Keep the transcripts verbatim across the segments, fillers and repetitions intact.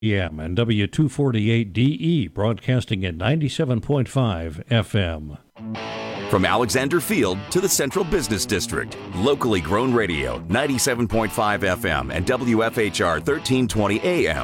P M and W two forty-eight D E broadcasting at ninety-seven point five F M. From Alexander Field to the Central Business District, locally grown radio, ninety-seven point five F M and W F H R thirteen twenty A M.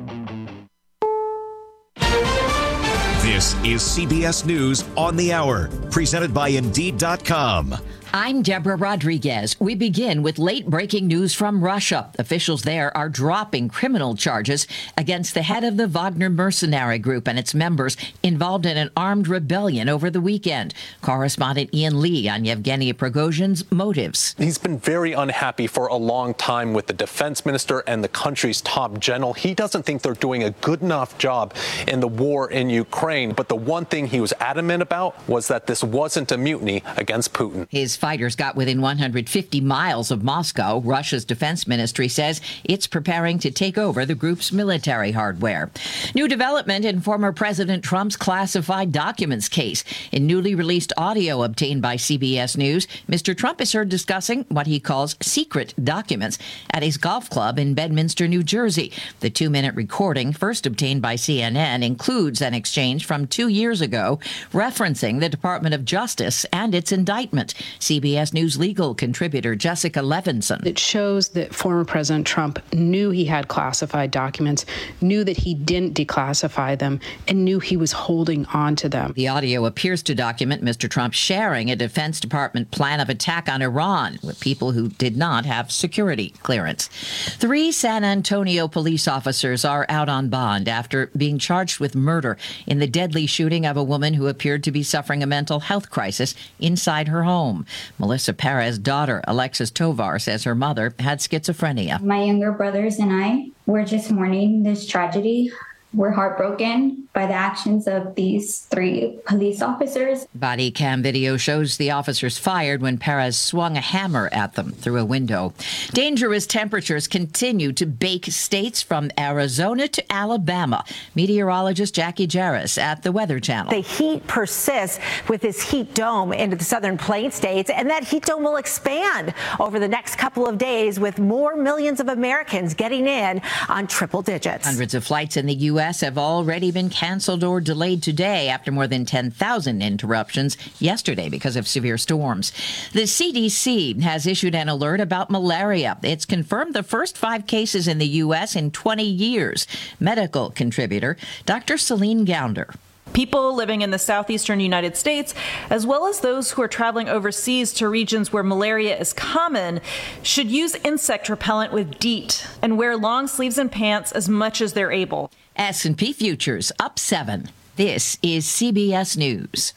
This is C B S News on the Hour, presented by Indeed dot com. I'm Deborah Rodriguez. We begin with late-breaking news from Russia. Officials there are dropping criminal charges against the head of the Wagner mercenary group and its members involved in an armed rebellion over the weekend. Correspondent Ian Lee on Yevgeny Prigozhin's motives. He's been very unhappy for a long time with the defense minister and the country's top general. He doesn't think they're doing a good enough job in the war in Ukraine. But the one thing he was adamant about was that this wasn't a mutiny against Putin. His fighters got within one hundred fifty miles of Moscow. Russia's defense ministry says it's preparing to take over the group's military hardware. New development in former President Trump's classified documents case. In newly released audio obtained by C B S News, Mister Trump is heard discussing what he calls secret documents at his golf club in Bedminster, New Jersey. The two-minute recording, first obtained by C N N, includes an exchange from two years ago referencing the Department of Justice and its indictment. C B S News legal contributor Jessica Levinson. It shows that former President Trump knew he had classified documents, knew that he didn't declassify them, and knew he was holding on to them. The audio appears to document Mister Trump sharing a Defense Department plan of attack on Iran with people who did not have security clearance. Three San Antonio police officers are out on bond after being charged with murder in the deadly shooting of a woman who appeared to be suffering a mental health crisis inside her home. Melissa Perez's daughter, Alexis Tovar, says her mother had schizophrenia. My younger brothers and I were just mourning this tragedy. We're heartbroken by the actions of these three police officers. Body cam video shows the officers fired when Perez swung a hammer at them through a window. Dangerous temperatures continue to bake states from Arizona to Alabama. Meteorologist Jackie Jarris at the Weather Channel. The heat persists with this heat dome into the southern plain states, and that heat dome will expand over the next couple of days with more millions of Americans getting in on triple digits. Hundreds of flights in the U S have already been canceled or delayed today after more than ten thousand interruptions yesterday because of severe storms. The C D C has issued an alert about malaria. It's confirmed the first five cases in the U S in twenty years. Medical contributor Doctor Celine Gounder. People living in the southeastern United States, as well as those who are traveling overseas to regions where malaria is common, should use insect repellent with DEET and wear long sleeves and pants as much as they're able. S and P futures up seven. This is C B S News.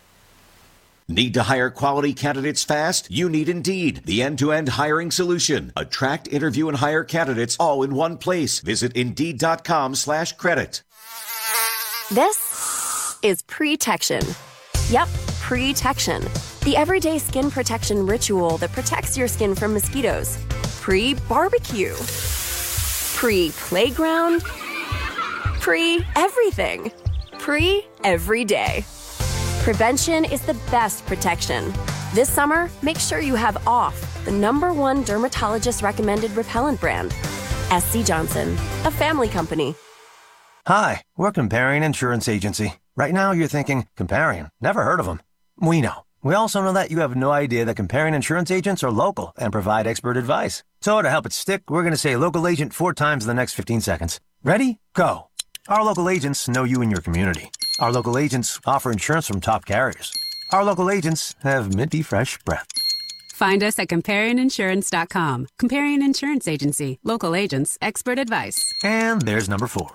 Need to hire quality candidates fast? You need Indeed, the end-to-end hiring solution. Attract, interview, and hire candidates all in one place. Visit Indeed.com slash credit. This is Pre-Tection. Yep, Pre-Tection. The everyday skin protection ritual that protects your skin from mosquitoes. Pre-barbecue. Pre-playground. Pre-everything. Pre-every day. Prevention is the best protection. This summer, make sure you have Off, the number one dermatologist-recommended repellent brand. S C Johnson, a family company. Hi, we're Comparion Insurance Agency. Right now you're thinking, Comparion, never heard of them. We know. We also know that you have no idea that Comparion Insurance agents are local and provide expert advice. So to help it stick, we're going to say local agent four times in the next fifteen seconds. Ready? Go. Our local agents know you and your community. Our local agents offer insurance from top carriers. Our local agents have minty fresh breath. Find us at Comparion Insurance dot com. Comparion Insurance Agency. Local agents. Expert advice. And there's number four.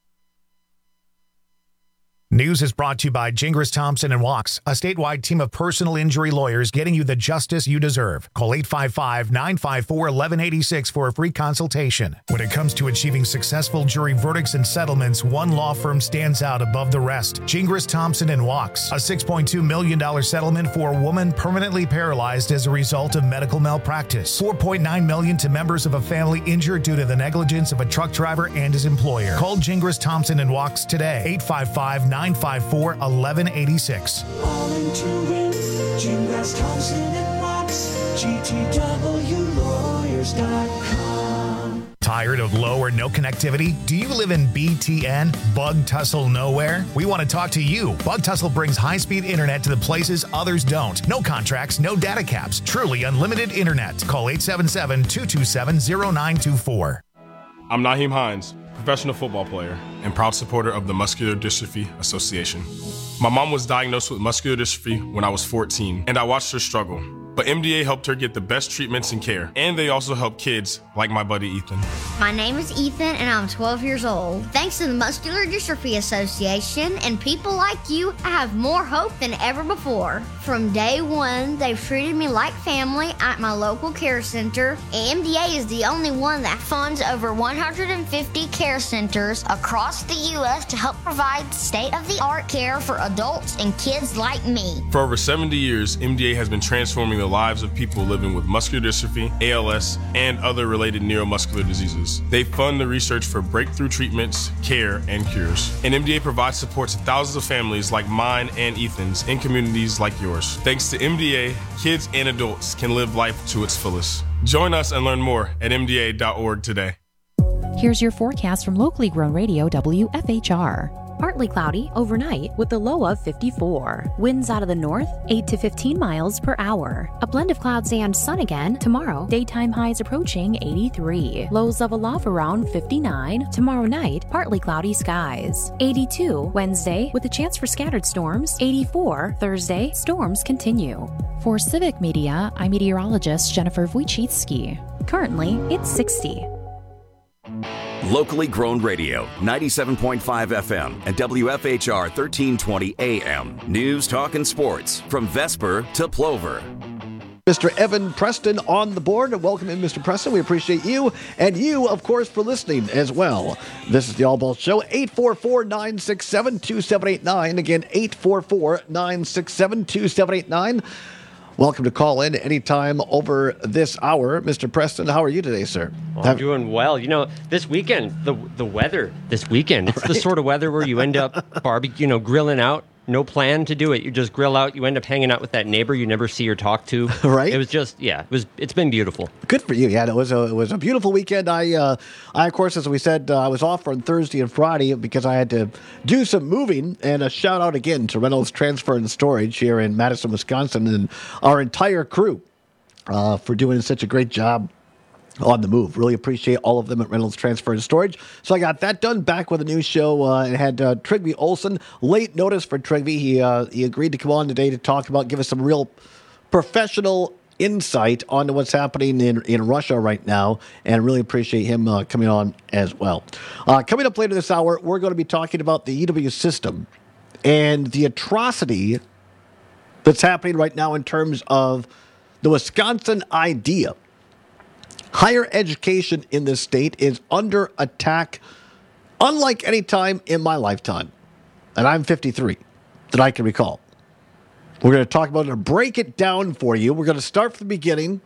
News is brought to you by Gingras Thompson and Walks, a statewide team of personal injury lawyers getting you the justice you deserve. Call eight five five, nine five four, one one eight six for a free consultation. When it comes to achieving successful jury verdicts and settlements, one law firm stands out above the rest. Gingras Thompson and Walks, a six point two million dollars settlement for a woman permanently paralyzed as a result of medical malpractice. four point nine million dollars to members of a family injured due to the negligence of a truck driver and his employer. Call Gingras Thompson and Walks today. eight five five, nine five four, one one eight six. All into it, Gingras Thompson and Walks, G T W lawyers dot com. Tired of low or no connectivity? Do you live in B T N, Bug Tussle Nowhere? We want to talk to you. Bug Tussle brings high-speed internet to the places others don't. No contracts, no data caps. Truly unlimited internet. Call eight seven seven, two two seven, zero nine two four. I'm Naheem Hines, professional football player and proud supporter of the Muscular Dystrophy Association. My mom was diagnosed with muscular dystrophy when I was fourteen, and I watched her struggle. But M D A helped her get the best treatments and care, and they also help kids like my buddy Ethan. My name is Ethan, and I'm twelve years old. Thanks to the Muscular Dystrophy Association and people like you, I have more hope than ever before. From day one, they've treated me like family at my local care center. M D A is the only one that funds over one hundred fifty care centers across the U S to help provide state-of-the-art care for adults and kids like me. For over seventy years, M D A has been transforming the lives of people living with muscular dystrophy, A L S, and other related neuromuscular diseases. They fund the research for breakthrough treatments, care, and cures. And M D A provides support to thousands of families like mine and Ethan's in communities like yours. Thanks to M D A, kids and adults can live life to its fullest. Join us and learn more at M D A dot org today. Here's your forecast from locally grown radio W F H R. Partly cloudy overnight with a low of fifty-four. Winds out of the north, eight to fifteen miles per hour. A blend of clouds and sun again tomorrow. Daytime highs approaching eighty-three. Lows level off around fifty-nine. Tomorrow night, partly cloudy skies. eighty-two Wednesday with a chance for scattered storms. eighty-four Thursday, storms continue. For Civic Media, I'm meteorologist Jennifer Wojcicki. Currently, it's sixty. Locally grown radio, ninety-seven point five F M and W F H R thirteen twenty A M. News, talk, and sports from Vesper to Plover. Mister Evan Preston on the board. Welcome in, Mister Preston. We appreciate you, and you, of course, for listening as well. This is the All Ball Show, eight four four, nine six seven, two seven eight nine. Again, eight four four, nine six seven, two seven eight nine. Welcome to call in anytime over this hour. Mister Preston, how are you today, sir? Well, I'm doing well. You know, this weekend, the the weather this weekend, it's right. The sort of weather where you end up barbecue, you know, grilling out. No plan to do it. You just grill out. You end up hanging out with that neighbor you never see or talk to. Right. It was just, yeah, it was, it's been beautiful. Good for you. Yeah, it was a, it was a beautiful weekend. I, uh, I, of course, as we said, uh, I was off on Thursday and Friday because I had to do some moving. And a shout out again to Reynolds Transfer and Storage here in Madison, Wisconsin, and our entire crew uh, for doing such a great job on the move. Really appreciate all of them at Reynolds Transfer and Storage. So I got that done. Back with a new show. Uh, and had uh, Trygve Olsen. Late notice for Trygve. He uh, he agreed to come on today to talk about, give us some real professional insight onto what's happening in, in Russia right now. And really appreciate him uh, coming on as well. Uh, coming up later this hour, we're going to be talking about the E W system and the atrocity that's happening right now in terms of the Wisconsin idea. Higher education in this state is under attack unlike any time in my lifetime. And I'm fifty-three, that I can recall. We're going to talk about it and break it down for you. We're going to start from the beginning.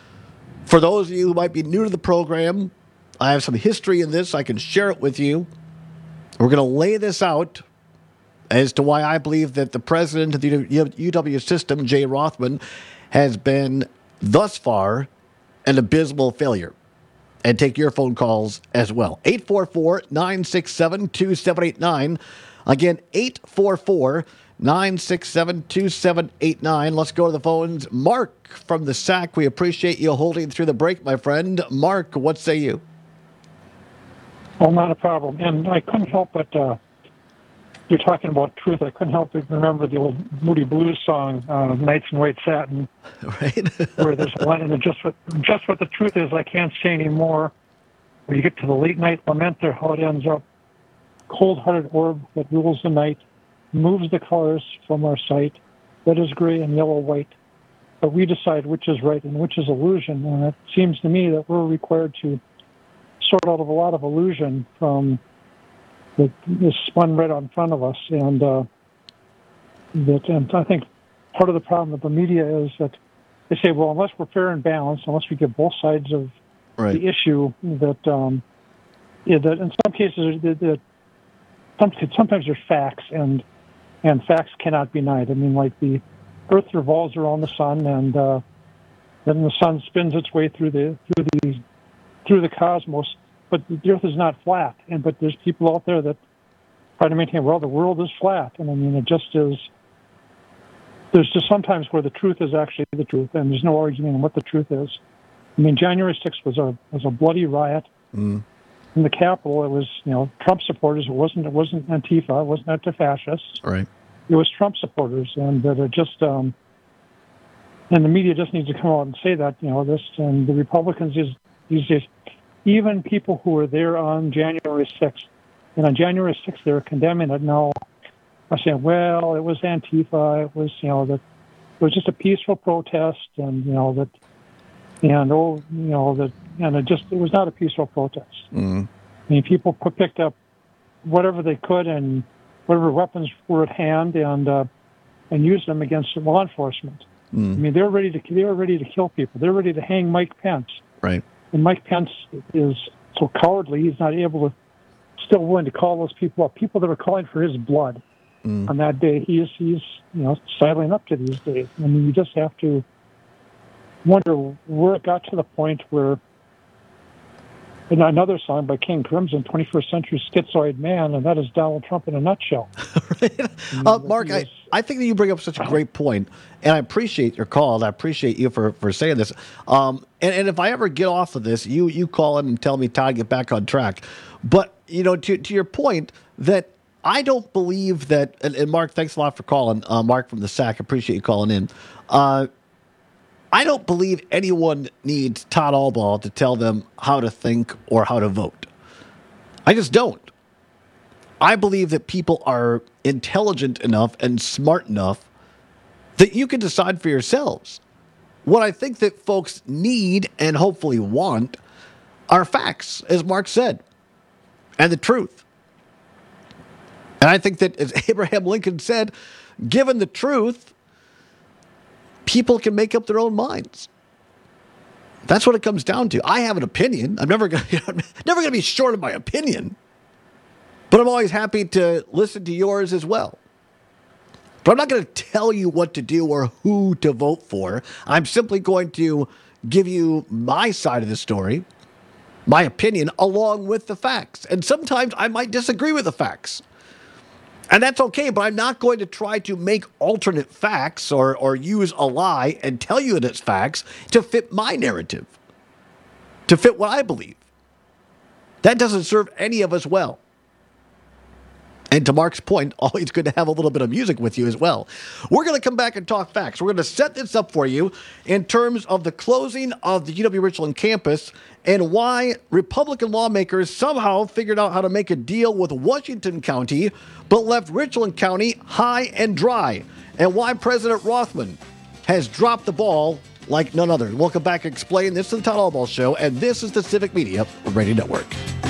For those of you who might be new to the program, I have some history in this. I can share it with you. We're going to lay this out as to why I believe that the president of the U W system, Jay Rothman, has been thus far an abysmal failure. And take your phone calls as well. eight four four, nine six seven, two seven eight nine. Again, eight four four, nine six seven, two seven eight nine. Let's go to the phones. Mark from the S A C. We appreciate you holding through the break, my friend. Mark, what say you? Well, not a problem. And I couldn't help but, uh, you're talking about truth. I couldn't help but remember the old Moody Blues song, uh, Nights in White Satin. Right. Where there's a line, and just what, just what the truth is, I can't say anymore. Where you get to the late night lament there, how it ends up. Cold-hearted orb that rules the night, moves the colors from our sight. Red is gray and yellow white. But we decide which is right and which is illusion. And it seems to me that we're required to sort out of a lot of illusion from that is spun right out in front of us, and uh, that, and I think part of the problem with the media is that they say, well, unless we're fair and balanced, unless we get both sides of right. the issue, that um, yeah, that in some cases, that, that sometimes there's facts, and and facts cannot be denied. I mean, like the Earth revolves around the sun, and uh, then the sun spins its way through the through the through the cosmos but the Earth is not flat. And but there's people out there that try to maintain, well, the world is flat, and I mean, it just is. There's just sometimes where the truth is actually the truth, and there's no arguing on what the truth is. I mean, January sixth was a was a bloody riot mm. in the Capitol. It was, you know, Trump supporters. It wasn't it wasn't Antifa. It wasn't anti-fascists. Right. It was Trump supporters, and that it just um, and the media just needs to come out and say that, you know, this, and the Republicans is these days, even people who were there on January sixth, and on January sixth they were condemning it. Now are saying, well, it was Antifa. It was, you know, that it was just a peaceful protest, and you know that, and oh, you know that, and it just it was not a peaceful protest. Mm. I mean, people picked up whatever they could and whatever weapons were at hand, and uh, and used them against law enforcement. Mm. I mean, they're ready to they were ready to kill people. They're ready to hang Mike Pence. Right. And Mike Pence is so cowardly; he's not able to, still willing to call those people up. People that were calling for his blood mm. on that day, he is he's you know sidling up to these days. I mean, you just have to wonder where it got to the point where. And another song by King Crimson, twenty-first Century Schizoid Man, and that is Donald Trump in a nutshell. right? uh, Mark, I, I think that you bring up such a great point, and I appreciate your call, and I appreciate you for, for saying this. Um, and, and if I ever get off of this, you you call in and tell me, Todd, get back on track. But, you know, to, to your point, that I don't believe that, and, and Mark, thanks a lot for calling. Uh, Mark from the S A C, appreciate you calling in. Uh, I don't believe anyone needs Todd Albaugh to tell them how to think or how to vote. I just don't. I believe that people are intelligent enough and smart enough that you can decide for yourselves. What I think that folks need and hopefully want are facts, as Mark said, and the truth. And I think that, as Abraham Lincoln said, given the truth, people can make up their own minds. That's what it comes down to. I have an opinion. I'm never going to never going to be short of my opinion. But I'm always happy to listen to yours as well. But I'm not going to tell you what to do or who to vote for. I'm simply going to give you my side of the story, my opinion, along with the facts. And sometimes I might disagree with the facts. And that's okay, but I'm not going to try to make alternate facts or, or use a lie and tell you that it's facts to fit my narrative, to fit what I believe. That doesn't serve any of us well. And to Mark's point, always good to have a little bit of music with you as well. We're going to come back and talk facts. We're going to set this up for you in terms of the closing of the U W-Richland campus and why Republican lawmakers somehow figured out how to make a deal with Washington County, but left Richland County high and dry, and why President Rothman has dropped the ball like none other. We'll come back and explain. This is the Todd Albaugh Show, and this is the Civic Media Radio Network.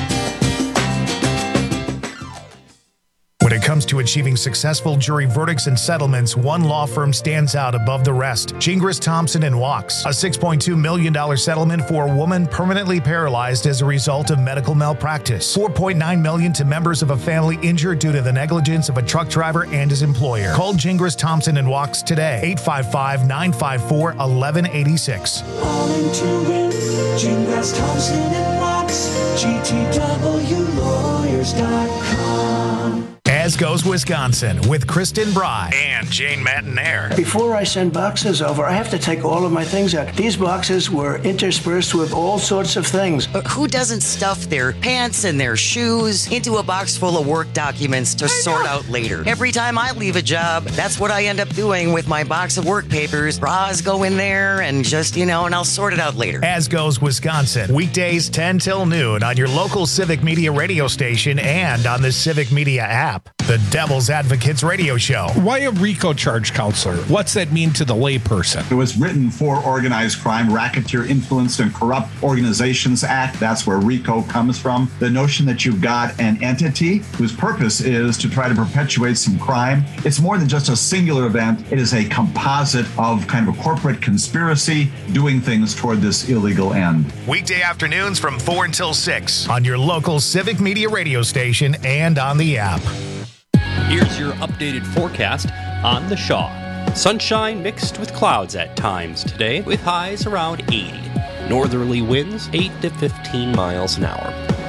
When it comes to achieving successful jury verdicts and settlements, one law firm stands out above the rest. Gingras, Thompson and Wachs. A six point two million dollars settlement for a woman permanently paralyzed as a result of medical malpractice. four point nine million dollars to members of a family injured due to the negligence of a truck driver and his employer. Call Gingras, Thompson and Wachs today. eight five five, nine five four, one one eight six. All into it. Gingras, Thompson and Wachs. G T W lawyers dot com. As Goes Wisconsin with Kristen Bry and Jane Matinaire. Before I send boxes over, I have to take all of my things out. These boxes were interspersed with all sorts of things. Uh, who doesn't stuff their pants and their shoes into a box full of work documents to sort out later? Every time I leave a job, that's what I end up doing with my box of work papers. Bras go in there and just, you know, and I'll sort it out later. As Goes Wisconsin, weekdays ten till noon on your local Civic Media radio station and on the Civic Media app. The Devil's Advocates Radio Show. Why a RICO charge counselor? What's that mean to the layperson? It was written for Organized Crime, Racketeer Influenced and Corrupt Organizations Act. That's where RICO comes from. The notion that you've got an entity whose purpose is to try to perpetuate some crime. It's more than just a singular event. It is a composite of kind of a corporate conspiracy doing things toward this illegal end. Weekday afternoons from four until six on your local Civic Media radio station and on the app. Here's your updated forecast on the Shaw. Sunshine mixed with clouds at times today, with highs around eighty. Northerly winds eight to fifteen miles an hour.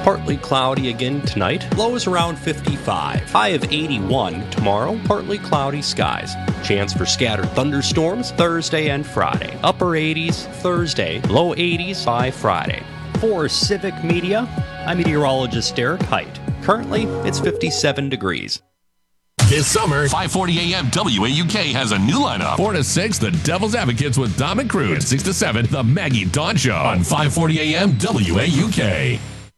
Partly cloudy again tonight. Lows around fifty-five. High of eighty-one tomorrow. Partly cloudy skies. Chance for scattered thunderstorms Thursday and Friday. Upper eighties Thursday. Low eighties by Friday. For Civic Media, I'm meteorologist Derek Height. Currently, it's fifty-seven degrees. This summer, five forty a.m. W A U K has a new lineup. four to six, The Devil's Advocates with Dom and Cruz. And six to seven, The Maggie Dawn Show on five forty a.m. W A U K.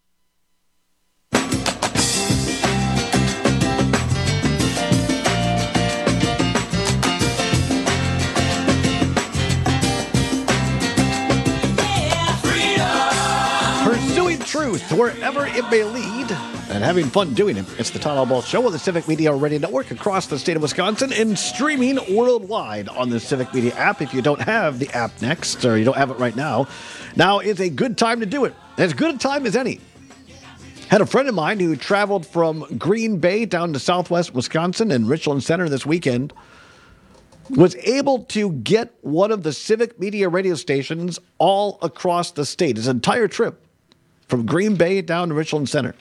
Pursuing truth wherever it may lead and having fun doing it. It's the Todd All Ball Show on the Civic Media Radio Network across the state of Wisconsin and streaming worldwide on the Civic Media app. If you don't have the app next, or you don't have it right now, now is a good time to do it. As good a time as any. Had a friend of mine who traveled from Green Bay down to southwest Wisconsin and Richland Center this weekend, was able to get one of the Civic Media radio stations all across the state. His entire trip from Green Bay down to Richland Center.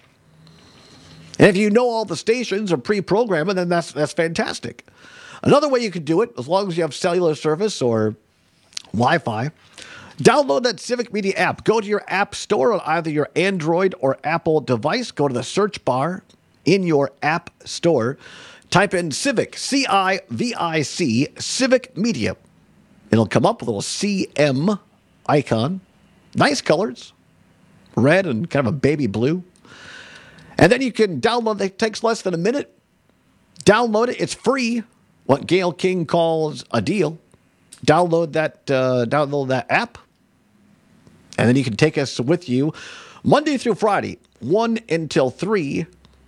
And if you know all the stations are pre-programmed, then that's that's fantastic. Another way you can do it, as long as you have cellular service or Wi-Fi, download that Civic Media app. Go to your app store on either your Android or Apple device. Go to the search bar in your app store. Type in Civic, C I V I C, Civic Media. It'll come up with a little C M icon. Nice colors. Red and kind of a baby blue. And then you can download it. It takes less than a minute. Download it. It's free. What Gail King calls a deal. Download that, uh, download that app. And then you can take us with you Monday through Friday, one until three,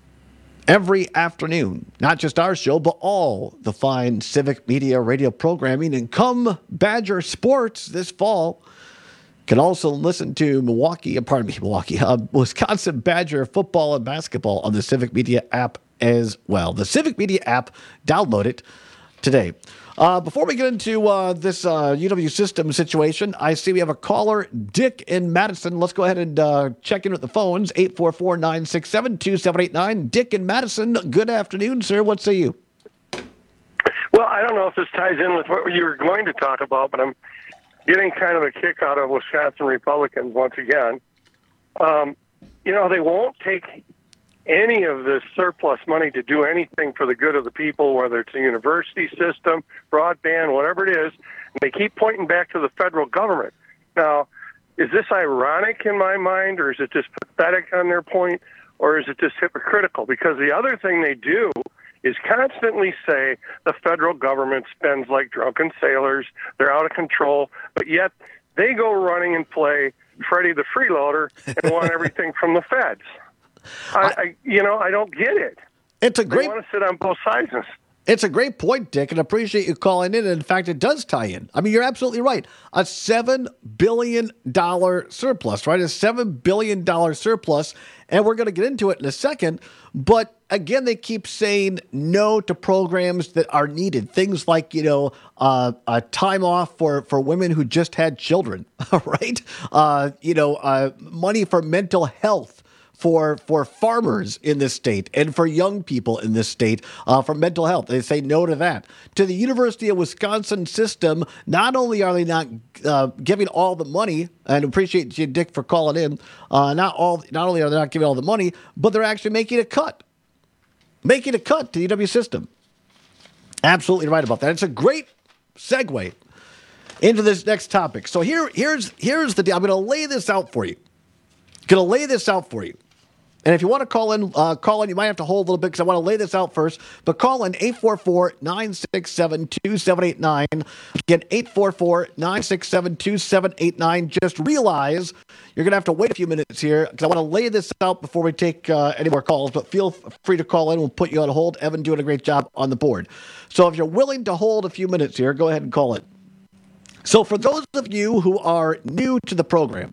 every afternoon. Not just our show, but all the fine Civic Media radio programming. And come Badger Sports this fall. Can also listen to Milwaukee, pardon me, Milwaukee, uh, Wisconsin Badger football and basketball on the Civic Media app as well. The Civic Media app, download it today. Uh, before we get into uh, this uh, U W system situation, I see we have a caller, Dick in Madison. Let's go ahead and uh, check in with the phones, eight four four, nine six seven, two seven eight nine. Dick in Madison, good afternoon, sir. What say you? Well, I don't know if this ties in with what you were going to talk about, but I'm getting kind of a kick out of Wisconsin Republicans once again. Um, you know, they won't take any of this surplus money to do anything for the good of the people, whether it's a university system, broadband, whatever it is. And they keep pointing back to the federal government. Now, is this ironic in my mind, or is it just pathetic on their point, or is it just hypocritical? Because the other thing they do is constantly say the federal government spends like drunken sailors, they're out of control, but yet they go running and play Freddie the Freeloader and want everything from the feds. I, I, you know, I don't get it. It's a great. They want to sit on both sides. It's a great point, Dick, and I appreciate you calling in. And in fact, it does tie in. I mean, you're absolutely right. A seven billion dollars surplus, right? A seven billion dollars surplus. And we're going to get into it in a second. But again, they keep saying no to programs that are needed. Things like, you know, uh, uh, time off for, for women who just had children, right? Uh, you know, uh, money for mental health. For for farmers in this state and for young people in this state uh, for mental health. They say no to that. To the University of Wisconsin system, not only are they not uh, giving all the money, and appreciate you, Dick, for calling in, uh, not all. Not only are they not giving all the money, but they're actually making a cut. Making a cut to the U W system. Absolutely right about that. It's a great segue into this next topic. So here, here's, here's the deal. I'm going to lay this out for you. Going to lay this out for you. And if you want to call in, uh, call in. You might have to hold a little bit because I want to lay this out first. But call in eight four four, nine six seven, two seven eight nine. Again, eight four four, nine six seven, two seven eight nine. Just realize you're going to have to wait a few minutes here because I want to lay this out before we take uh, any more calls. But feel free to call in. We'll put you on hold. Evan doing a great job on the board. So if you're willing to hold a few minutes here, go ahead and call it. So for those of you who are new to the program,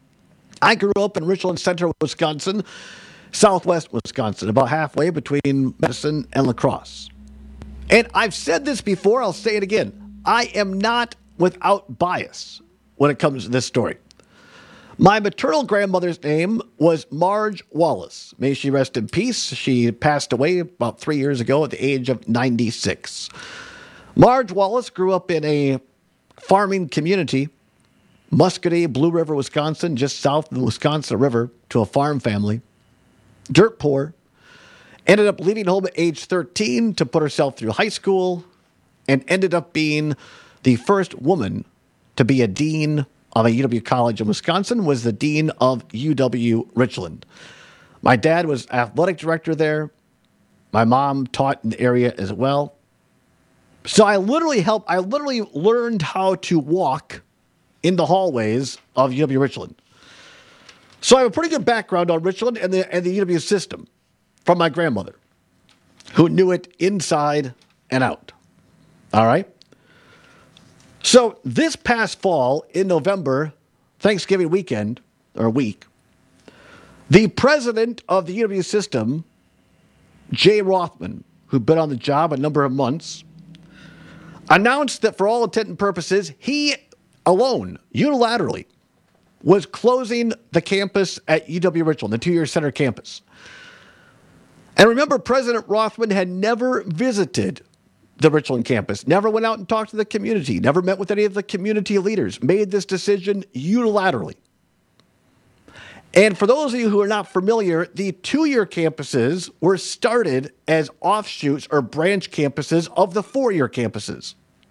I grew up in Richland Center, Wisconsin, southwest Wisconsin, about halfway between Madison and La Crosse. And I've said this before, I'll say it again. I am not without bias when it comes to this story. My maternal grandmother's name was Marge Wallace. May she rest in peace. She passed away about three years ago at the age of ninety-six. Marge Wallace grew up in a farming community, Muscatine, Blue River, Wisconsin, just south of the Wisconsin River, to a farm family. Dirt poor. Ended up leaving home at age thirteen to put herself through high school, and ended up being the first woman to be a dean of a U W college in Wisconsin, was the dean of U W Richland. My dad was athletic director there. My mom taught in the area as well. So I literally helped, I literally learned how to walk in the hallways of U W Richland. So I have a pretty good background on Richland and the, and the U W system from my grandmother, who knew it inside and out. All right? So this past fall, in November, Thanksgiving weekend, or week, the president of the U W system, Jay Rothman, who'd been on the job a number of months, announced that for all intent and purposes, he alone, unilaterally, was closing the campus at U W Richland, the two-year center campus. And remember, President Rothman had never visited the Richland campus, never went out and talked to the community, never met with any of the community leaders, made this decision unilaterally. And for those of you who are not familiar, the two-year campuses were started as offshoots or branch campuses of the four-year campuses.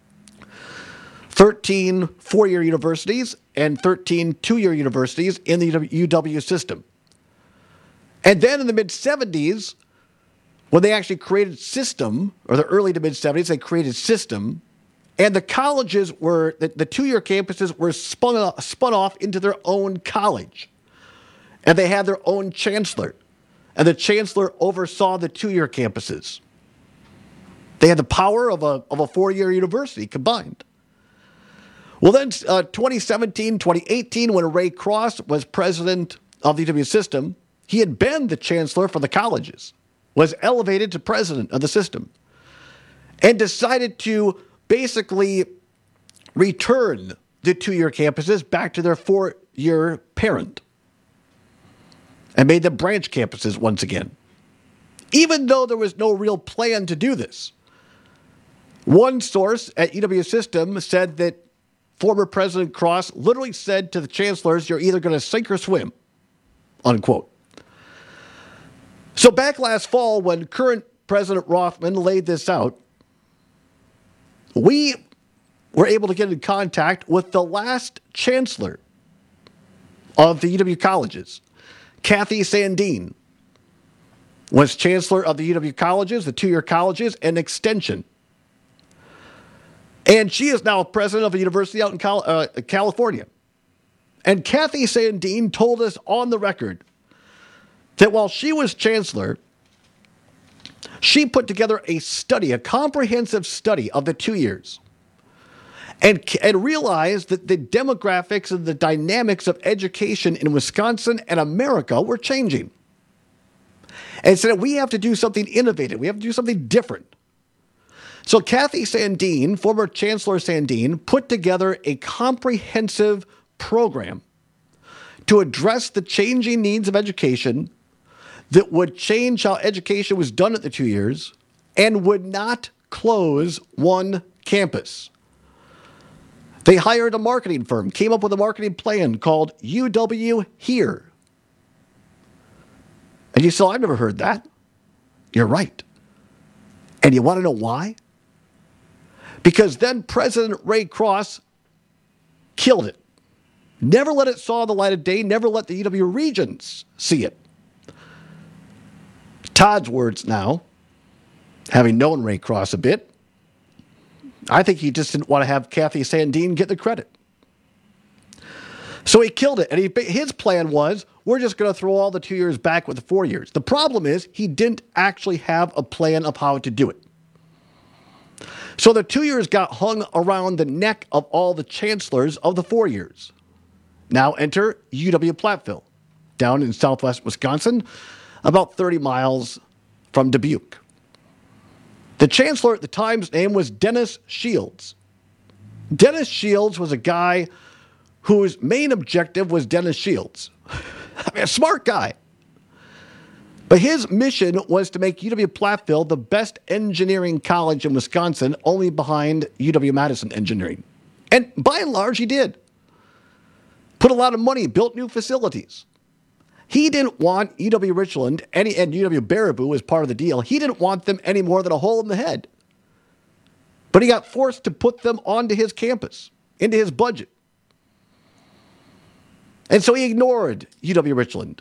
thirteen four-year universities and thirteen two-year universities in the U W system. And then in the mid-seventies, when they actually created system, or the early to mid-seventies, they created system, and the colleges were, the, the two-year campuses were spun off, spun off into their own college. And they had their own chancellor. And the chancellor oversaw the two-year campuses. They had the power of a, of a four-year university combined. Well, then uh, twenty seventeen, twenty eighteen, when Ray Cross was president of the U W system, he had been the chancellor for the colleges, was elevated to president of the system, and decided to basically return the two-year campuses back to their four-year parent and made them branch campuses once again, even though there was no real plan to do this. One source at U W system said that former President Cross literally said to the chancellors, "You're either going to sink or swim," unquote. So back last fall, when current President Rothman laid this out, we were able to get in contact with the last chancellor of the U W colleges. Kathy Sandine was chancellor of the U W colleges, the two-year colleges, and extension. And she is now president of a university out in Cal- uh, California. And Kathy Sandine told us on the record that while she was chancellor, she put together a study, a comprehensive study of the two years, and, and realized that the demographics and the dynamics of education in Wisconsin and America were changing. And said, we have to do something innovative. We have to do something different. So Kathy Sandine, former Chancellor Sandine, put together a comprehensive program to address the changing needs of education that would change how education was done at the two years and would not close one campus. They hired a marketing firm, came up with a marketing plan called U W Here. And you say, I've never heard that. You're right. And you want to know why? Because then President Ray Cross killed it. Never let it saw the light of day, never let the U W regions see it. Todd's words now, having known Ray Cross a bit, I think he just didn't want to have Kathy Sandine get the credit. So he killed it. And he, his plan was, we're just going to throw all the two years back with the four years. The problem is he didn't actually have a plan of how to do it. So the two years got hung around the neck of all the chancellors of the four years. Now enter U W Platteville, down in southwest Wisconsin, about thirty miles from Dubuque. The chancellor at the time's name was Dennis Shields. Dennis Shields was a guy whose main objective was Dennis Shields. I mean, a smart guy. But his mission was to make U W-Platteville the best engineering college in Wisconsin, only behind U W-Madison Engineering. And by and large, he did. Put a lot of money, built new facilities. He didn't want U W-Richland any, and U W-Baraboo as part of the deal. He didn't want them any more than a hole in the head. But he got forced to put them onto his campus, into his budget. And so he ignored U W-Richland.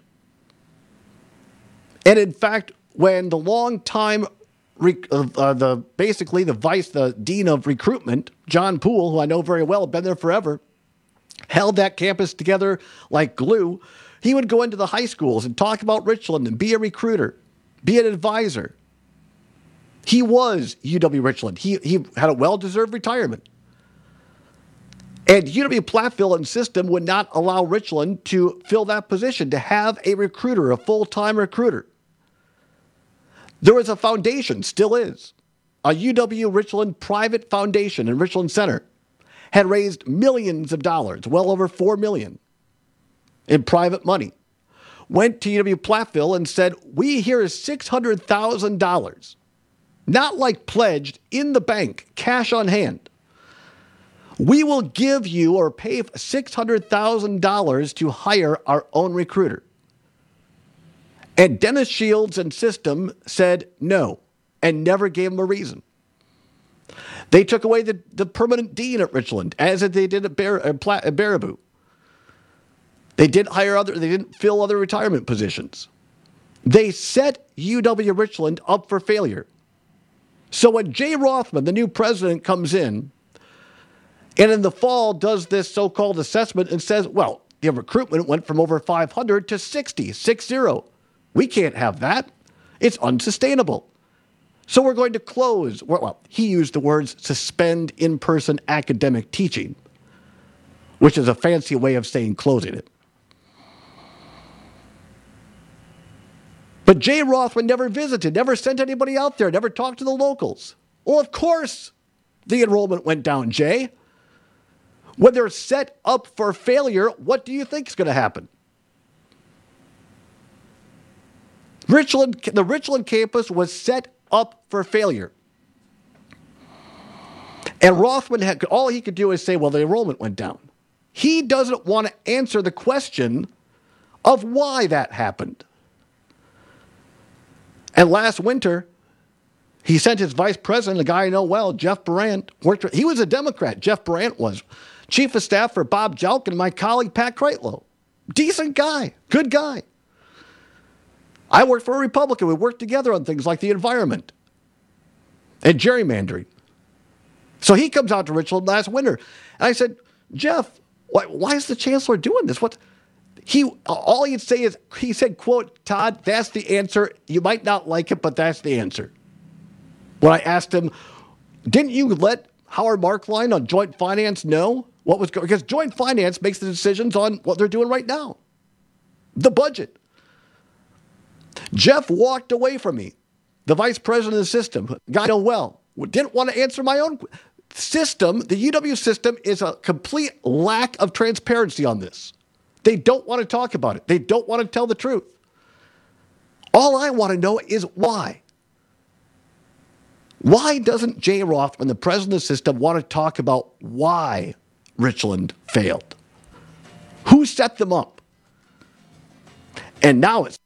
And in fact, when the longtime, uh, the basically the vice, the dean of recruitment, John Poole, who I know very well, been there forever, held that campus together like glue, he would go into the high schools and talk about Richland and be a recruiter, be an advisor. He was U W-Richland. He, he had a well-deserved retirement. And U W-Platteville and system would not allow Richland to fill that position, to have a recruiter, a full-time recruiter. There was a foundation, still is, a U W-Richland private foundation in Richland Center, had raised millions of dollars, well over four million dollars in private money, went to U W-Platteville and said, we here is six hundred thousand dollars, not like pledged, in the bank, cash on hand. We will give you or pay six hundred thousand dollars to hire our own recruiter. And Dennis Shields and system said no and never gave him a reason. They took away the, the permanent dean at Richland, as they did at, Bar- at, Pla- at Baraboo. They didn't hire other, they didn't fill other retirement positions. They set U W-Richland up for failure. So when Jay Rothman, the new president, comes in, and in the fall does this so-called assessment and says, well, the recruitment went from over five hundred to sixty, six zero. We can't have that. It's unsustainable. So we're going to close, well, he used the words suspend in-person academic teaching, which is a fancy way of saying closing it. But Jay Rothman never visited, never sent anybody out there, never talked to the locals. Well, of course, the enrollment went down, Jay. When they're set up for failure, what do you think is going to happen? Richland, the Richland campus was set up for failure. And Rothman, had, all he could do is say, well, the enrollment went down. He doesn't want to answer the question of why that happened. And last winter, he sent his vice president, a guy I know well, Jeff Brandt. Worked, he was a Democrat, Jeff Brandt was. Chief of staff for Bob Jalkin and my colleague, Pat Kreitlow. Decent guy, good guy. I worked for a Republican. We worked together on things like the environment and gerrymandering. So he comes out to Richland last winter. And I said, Jeff, why, why is the chancellor doing this? What? He, all he'd say is, he said, quote, Todd, that's the answer. You might not like it, but that's the answer. When I asked him, didn't you let Howard Markline on Joint Finance know what was going? Because Joint Finance makes the decisions on what they're doing right now. The budget. Jeff walked away from me, the vice president of the system, guy I know well, didn't want to answer my own system. The U W system is a complete lack of transparency on this. They don't want to talk about it. They don't want to tell the truth. All I want to know is why. Why doesn't Jay Rothman, the president of the system, want to talk about why Richland failed? Who set them up? And now it's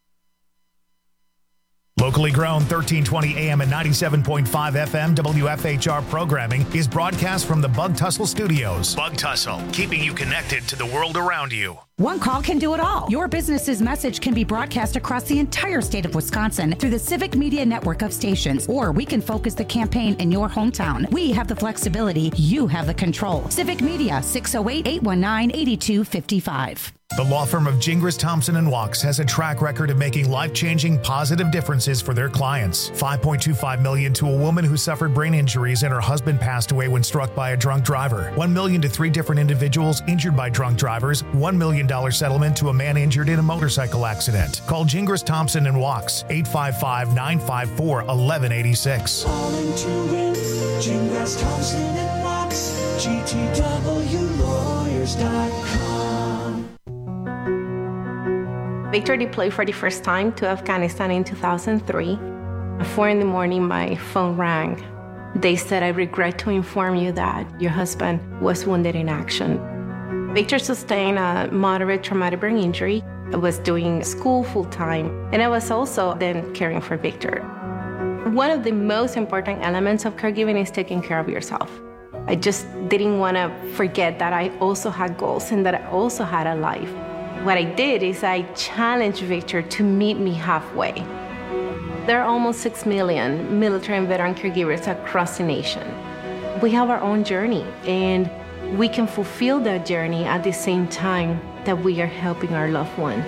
locally grown, thirteen twenty A M and ninety-seven point five F M W F H R programming is broadcast from the Bug Tussle Studios. Bug Tussle, keeping you connected to the world around you. One call can do it all. Your business's message can be broadcast across the entire state of Wisconsin through the Civic Media network of stations, or we can focus the campaign in your hometown. We have the flexibility. You have the control. Civic Media, six oh eight, eight one nine, eight two five five. The law firm of Gingras, Thompson and Wachs has a track record of making life-changing positive differences for their clients. five point two five million dollars to a woman who suffered brain injuries and her husband passed away when struck by a drunk driver. one million dollars to three different individuals injured by drunk drivers. one million dollars settlement to a man injured in a motorcycle accident. Call Gingras, Thompson and Wachs, eight five five, nine five four, one one eight six. Calling to win, Gingras, Thompson and Wachs, G T W lawyers dot com. Victor deployed for the first time to Afghanistan in two thousand three. At four in the morning, my phone rang. They said, "I regret to inform you that your husband was wounded in action." Victor sustained a moderate traumatic brain injury. I was doing school full-time, and I was also then caring for Victor. One of the most important elements of caregiving is taking care of yourself. I just didn't want to forget that I also had goals and that I also had a life. What I did is I challenged Victor to meet me halfway. There are almost six million military and veteran caregivers across the nation. We have our own journey, and we can fulfill that journey at the same time that we are helping our loved one.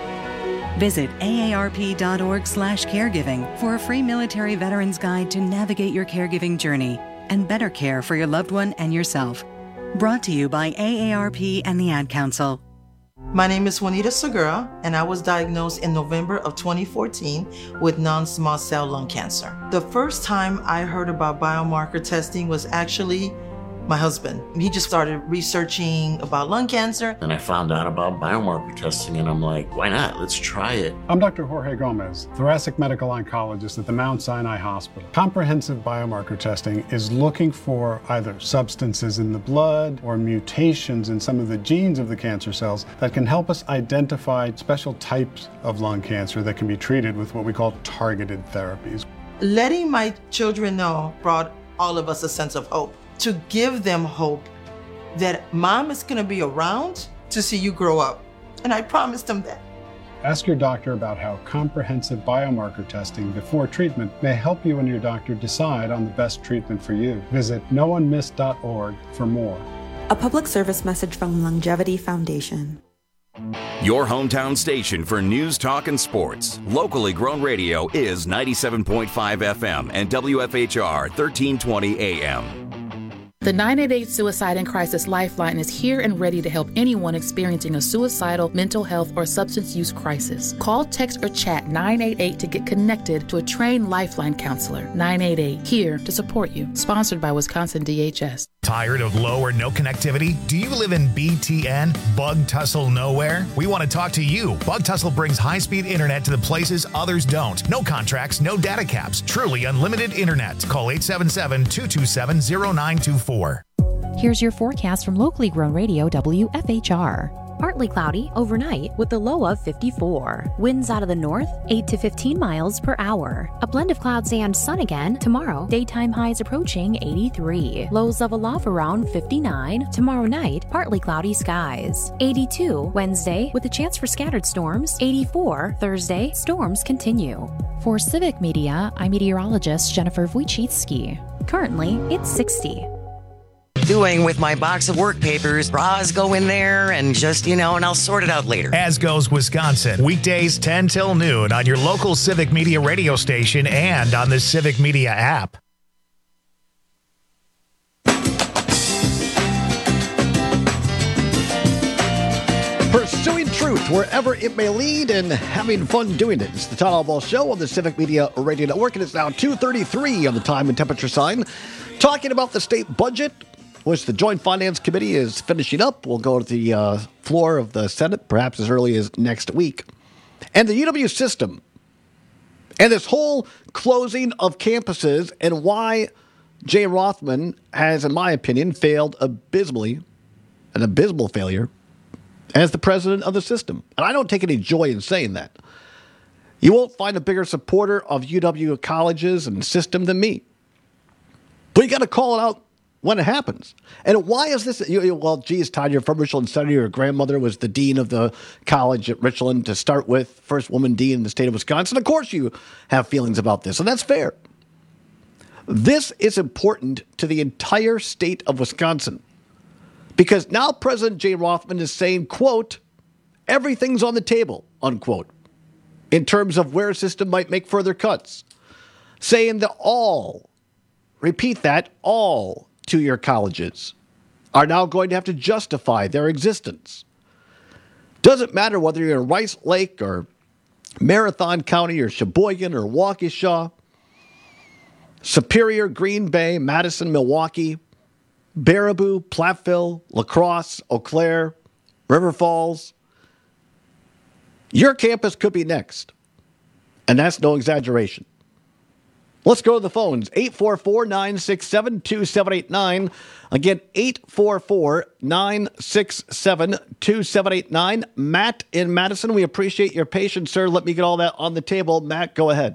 Visit A A R P dot org slash caregiving for a free military veterans guide to navigate your caregiving journey and better care for your loved one and yourself. Brought to you by A A R P and the Ad Council. My name is Juanita Segura, and I was diagnosed in November of twenty fourteen with non-small cell lung cancer. The first time I heard about biomarker testing was actually my husband. He just started researching about lung cancer. And I found out about biomarker testing, and I'm like, why not? Let's try it. I'm Doctor Jorge Gomez, thoracic medical oncologist at the Mount Sinai Hospital. Comprehensive biomarker testing is looking for either substances in the blood or mutations in some of the genes of the cancer cells that can help us identify special types of lung cancer that can be treated with what we call targeted therapies. Letting my children know brought all of us a sense of hope. To give them hope that mom is gonna be around to see you grow up. And I promised them that. Ask your doctor about how comprehensive biomarker testing before treatment may help you and your doctor decide on the best treatment for you. Visit no one missed dot org for more. A public service message from Longevity Foundation. Your hometown station for news, talk, and sports. Locally grown radio is ninety-seven point five F M and W F H R thirteen twenty A M. The nine eight eight Suicide and Crisis Lifeline is here and ready to help anyone experiencing a suicidal, mental health, or substance use crisis. Call, text, or chat nine eight eight to get connected to a trained Lifeline counselor. nine eight eight, here to support you. Sponsored by Wisconsin D H S. Tired of low or no connectivity? Do you live in B T N? Bug Tussle Nowhere? We want to talk to you. Bug Tussle brings high-speed internet to the places others don't. No contracts, no data caps. Truly unlimited internet. Call eight seven seven, two two seven, zero nine two four. Here's your forecast from locally grown radio W F H R. Partly cloudy overnight with a low of fifty-four. Winds out of the north, eight to fifteen miles per hour. A blend of clouds and sun again tomorrow. Daytime highs approaching eighty-three. Lows level off around fifty-nine. Tomorrow night, partly cloudy skies. eighty-two Wednesday with a chance for scattered storms. eighty-four Thursday, storms continue. For Civic Media, I'm meteorologist Jennifer Wojcicki. Currently, it's sixty. Doing with my box of work papers. Bras go in there and just, you know, and I'll sort it out later. As goes Wisconsin. Weekdays ten till noon on your local Civic Media radio station and on the Civic Media app. Pursuing truth wherever it may lead and having fun doing it. It's the Todd Albaugh Show on the Civic Media Radio Network, and it's now two thirty-three on the time and temperature sign. Talking about the state budget, which the Joint Finance Committee is finishing up. We'll go to the uh, floor of the Senate, perhaps as early as next week. And the U W system, and this whole closing of campuses, and why Jay Rothman has, in my opinion, failed abysmally, an abysmal failure, as the president of the system. And I don't take any joy in saying that. You won't find a bigger supporter of U W colleges and system than me. But you got to call it out when it happens. And why is this? You, you, well, geez, Todd, you're from Richland Center. Your grandmother was the dean of the college at Richland to start with, first woman dean in the state of Wisconsin. Of course you have feelings about this, and that's fair. This is important to the entire state of Wisconsin. Because now President Jay Rothman is saying, quote, everything's on the table, unquote, in terms of where a system might make further cuts. Saying that all, repeat that, all two-year colleges are now going to have to justify their existence. Doesn't matter whether you're in Rice Lake or Marathon County or Sheboygan or Waukesha, Superior, Green Bay, Madison, Milwaukee, Baraboo, Platteville, La Crosse, Eau Claire, River Falls. Your campus could be next. And that's no exaggeration. Let's go to the phones. eight four four, nine six seven, two seven eight nine. Again, eight four four, nine six seven, two seven eight nine. Matt in Madison, we appreciate your patience, sir. Let me get all that on the table. Matt, go ahead.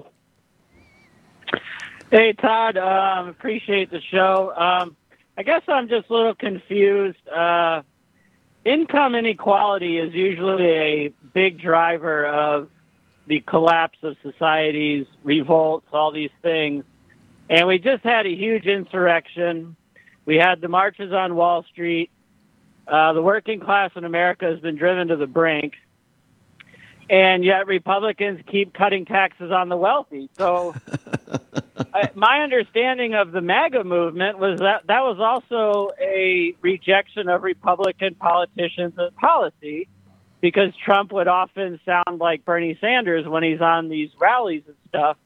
Hey, Todd. Um, appreciate the show. Um, I guess I'm just a little confused. Uh, income inequality is usually a big driver of the collapse of societies, revolts, all these things. And we just had a huge insurrection. We had the marches on Wall Street. Uh, the working class in America has been driven to the brink. And yet Republicans keep cutting taxes on the wealthy. So I, my understanding of the MAGA movement was that that was also a rejection of Republican politicians and policy, because Trump would often sound like Bernie Sanders when he's on these rallies and stuff.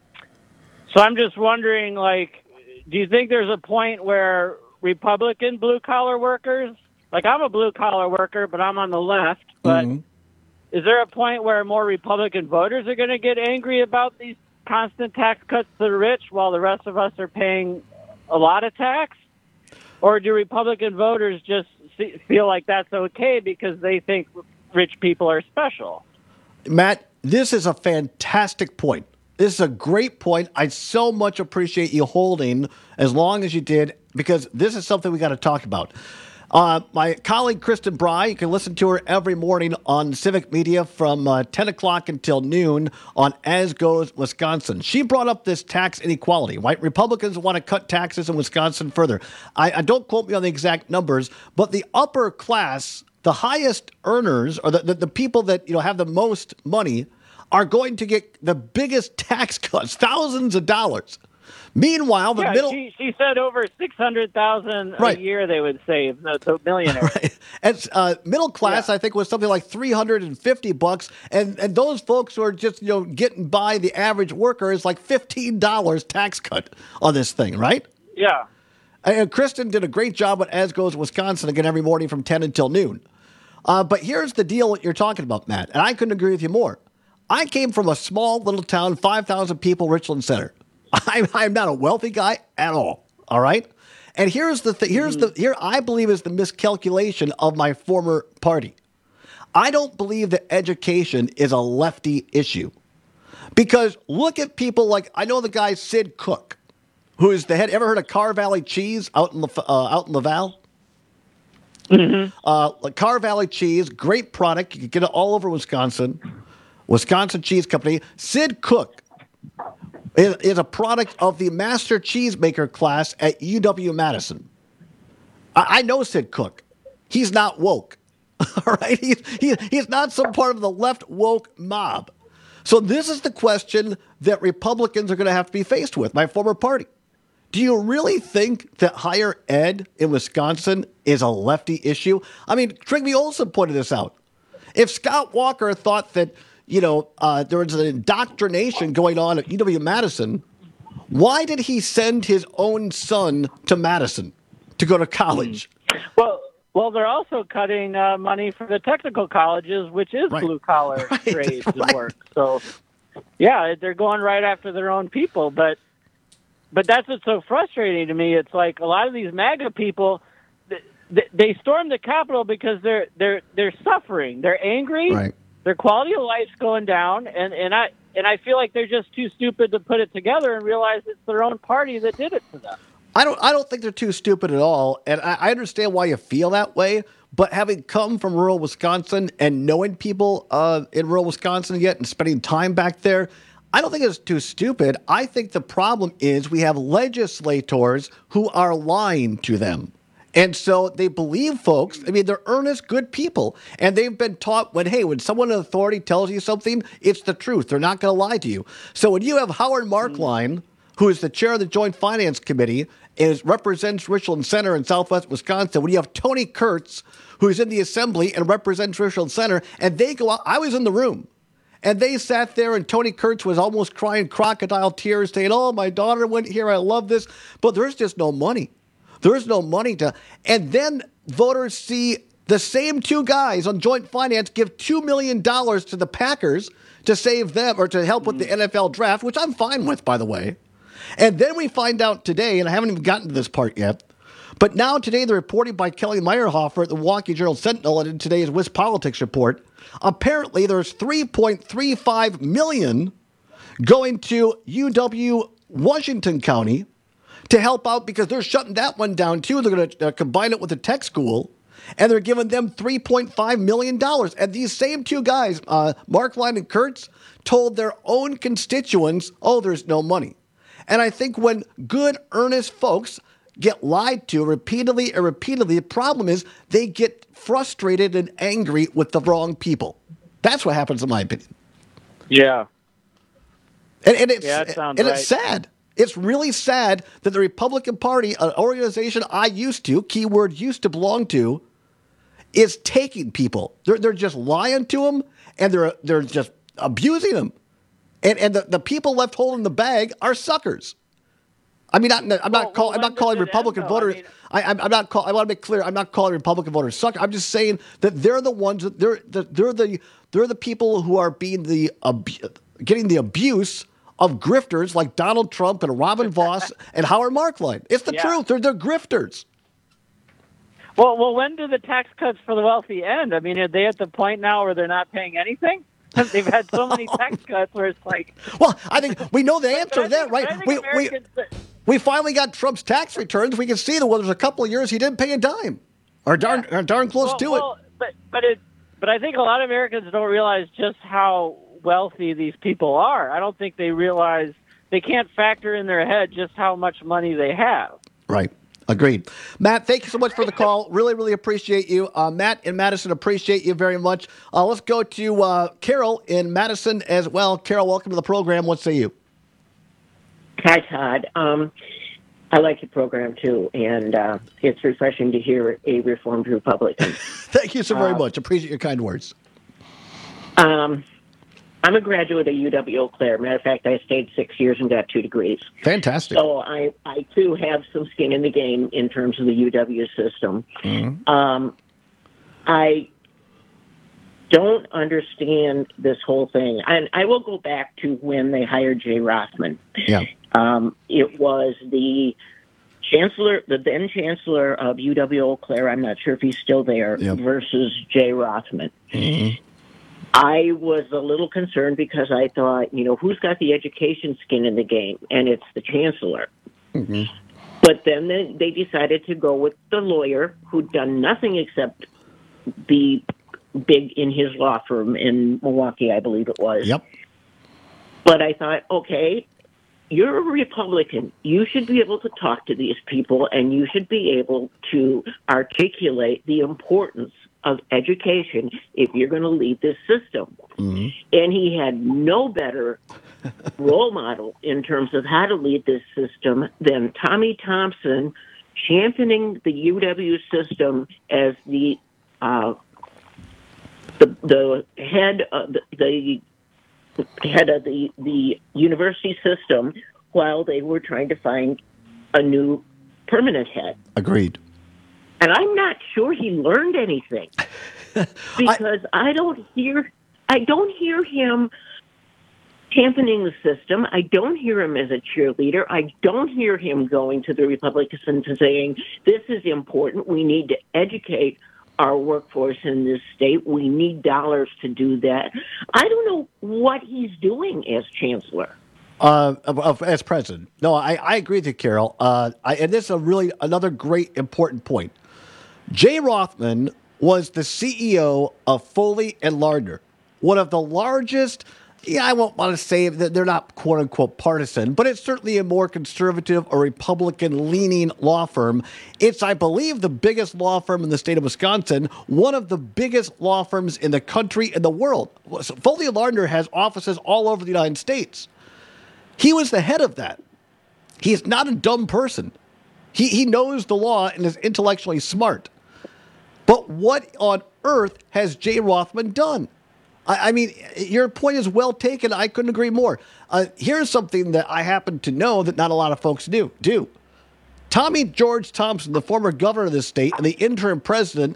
So I'm just wondering, like, do you think there's a point where Republican blue-collar workers, like I'm a blue-collar worker, but I'm on the left, but mm-hmm. is there a point where more Republican voters are going to get angry about these constant tax cuts to the rich while the rest of us are paying a lot of tax? Or do Republican voters just see, feel like that's okay because they think rich people are special? Matt, this is a fantastic point. This is a great point. I so much appreciate you holding as long as you did, because this is something we got to talk about. Uh, my colleague, Kristen Bry, you can listen to her every morning on Civic Media from uh, ten o'clock until noon on As Goes Wisconsin. She brought up this tax inequality. White Republicans want to cut taxes in Wisconsin further. I, I don't quote me on the exact numbers, but the upper class, the highest earners, or the, the, the people that you know have the most money, are going to get the biggest tax cuts, thousands of dollars. Meanwhile, the yeah, middle... She, she said over six hundred thousand dollars right. a year they would save, the, the millionaires. Right. And uh, middle class, yeah. I think, was something like three hundred fifty bucks, and, and those folks who are just, you know, getting by the average worker is like fifteen dollars tax cut on this thing, right? Yeah. And Kristen did a great job at As Goes Wisconsin again every morning from ten until noon. Uh, but here's the deal what you're talking about, Matt, and I couldn't agree with you more. I came from a small little town, five thousand people, Richland Center. I'm, I'm not a wealthy guy at all, all right? And here's the th- here's mm-hmm. the here I believe is the miscalculation of my former party. I don't believe that education is a lefty issue. Because look at people like, I know the guy Sid Cook, who is the head, ever heard of Car Valley Cheese out in, uh, out in Laval? Mm-hmm. Uh, like Car Valley Cheese, great product. You can get it all over Wisconsin. Wisconsin Cheese Company. Sid Cook is, is a product of the Master Cheesemaker class at U W-Madison. I, I know Sid Cook. He's not woke. All right? He's, he, he's not some part of the left woke mob. So this is the question that Republicans are going to have to be faced with, my former party. Do you really think that higher ed in Wisconsin is a lefty issue? I mean, Trygve Olsen pointed this out. If Scott Walker thought that, you know, uh, there was an indoctrination going on at U W-Madison, why did he send his own son to Madison to go to college? Well, well, they're also cutting uh, money for the technical colleges, which is Right. blue-collar Right. trades Right. and work. So, yeah, they're going right after their own people. But but that's what's so frustrating to me. It's like a lot of these MAGA people, they, they storm the Capitol because they're they're they're suffering. They're angry. Right. Their quality of life's going down, and, and I and I feel like they're just too stupid to put it together and realize it's their own party that did it to them. I don't I don't think they're too stupid at all, and I, I understand why you feel that way, but having come from rural Wisconsin and knowing people uh, in rural Wisconsin yet and spending time back there, I don't think it's too stupid. I think the problem is we have legislators who are lying to them. And so they believe folks, I mean, they're earnest, good people. And they've been taught when, hey, when someone in authority tells you something, it's the truth. They're not going to lie to you. So when you have Howard Markline, who is the chair of the Joint Finance Committee, and represents Richland Center in southwest Wisconsin, when you have Tony Kurtz, who's in the Assembly and represents Richland Center, and they go out, I was in the room. And they sat there, and Tony Kurtz was almost crying crocodile tears, saying, oh, my daughter went here, I love this. But there's just no money. There is no money to, and then voters see The same two guys on joint finance give two million dollars to the Packers to save them or to help with the N F L draft, which I'm fine with, by the way. And then we find out today, and I haven't even gotten to this part yet, but now today the reporting by Kelly Meyerhofer at the Milwaukee Journal Sentinel and in today's Wiz Politics report, apparently there's three point three five million dollars going to U W Washington County to help out because they're shutting that one down too. They're going to uh, combine it with a tech school, and they're giving them three point five million dollars. And these same two guys, uh, Markline and Kurtz, told their own constituents, oh, there's no money. And I think when good, earnest folks get lied to repeatedly and repeatedly, the problem is they get frustrated and angry with the wrong people. That's what happens, in my opinion. Yeah. And, and, it's, yeah, that sounds and right. it's sad. It's really sad that the Republican Party, an organization I used to, keyword used to belong to, is taking people. They're they're just lying to them, and they're they're just abusing them. And and the, the people left holding the bag are suckers. I mean, not, I'm not well, call, well, I'm not calling Republican end, though? voters. I mean, I, I'm, I'm not call, I want to make clear. I'm not calling Republican voters suckers. I'm just saying that they're the ones that they're the, they're the they're the people who are being the abu- getting the abuse of grifters like Donald Trump and Robin Voss and Howard Markline. It's the Yeah. truth. They're they're grifters. Well, well, when do the tax cuts for the wealthy end? I mean, are they at the point now where they're not paying anything? They've had so many tax cuts where it's like. Well, I think we know the answer to that, think- right? I think We, we Americans- we finally got Trump's tax returns. We can see that well, there's a couple of years he didn't pay a dime, or darn, or darn close well, to well, it. But but it but I think a lot of Americans don't realize just how wealthy these people are. I don't think they realize they can't factor in their head just how much money they have. Right. Agreed. Matt, thank you so much for the call. Really, really appreciate you. Uh, Matt in Madison, appreciate you very much. Uh, let's go to uh, Carol in Madison as well. Carol, welcome to the program. What say you? Hi, Todd. Um, I like your program, too, and uh, it's refreshing to hear a reformed Republican. Thank you so very Uh, much. Appreciate your kind words. Um, I'm a graduate of U W Eau Claire. Matter of fact, I stayed six years and got two degrees. Fantastic. So I, I too, have some skin in the game in terms of the U W system. Mm-hmm. Um, I don't understand this whole thing. And I will go back to when they hired Jay Rothman. Yeah. Um, it was the chancellor, the then chancellor of U W Eau Claire, I'm not sure if he's still there, Yep. versus Jay Rothman. Mm-hmm. I was a little concerned because I thought, you know, who's got the education skin in the game? And it's the chancellor. Mm-hmm. But then they, they decided to go with the lawyer who'd done nothing except be big in his law firm in Milwaukee, I believe it was. Yep. But I thought, okay, you're a Republican. You should be able to talk to these people, and you should be able to articulate the importance of education if you're going to lead this system. Mm-hmm. And he had no better role model in terms of how to lead this system than Tommy Thompson, championing the U W system as the uh, the, the head of the, the head of the, the university system while they were trying to find a new permanent head. Agreed. And I'm not sure he learned anything because I, I don't hear I don't hear him championing the system. I don't hear him as a cheerleader. I don't hear him going to the Republicans and saying, this is important. We need to educate our workforce in this state. We need dollars to do that. I don't know what he's doing as chancellor. Uh, of, of, as president. No, I, I agree with you, Carol. Uh, I, and this is a really another great important point. Jay Rothman was the C E O of Foley and Lardner, one of the largest. Yeah, I won't want to say that they're not quote unquote partisan, but it's certainly a more conservative or Republican leaning law firm. It's, I believe, the biggest law firm in the state of Wisconsin, one of the biggest law firms in the country and the world. Foley and Lardner has offices all over the United States. He was the head of that. He is not a dumb person. He he knows the law and is intellectually smart. But what on earth has Jay Rothman done? I, I mean, your point is well taken. I couldn't agree more. Uh, here's something that I happen to know that not a lot of folks do. do. Tommy George Thompson, the former governor of this state and the interim president,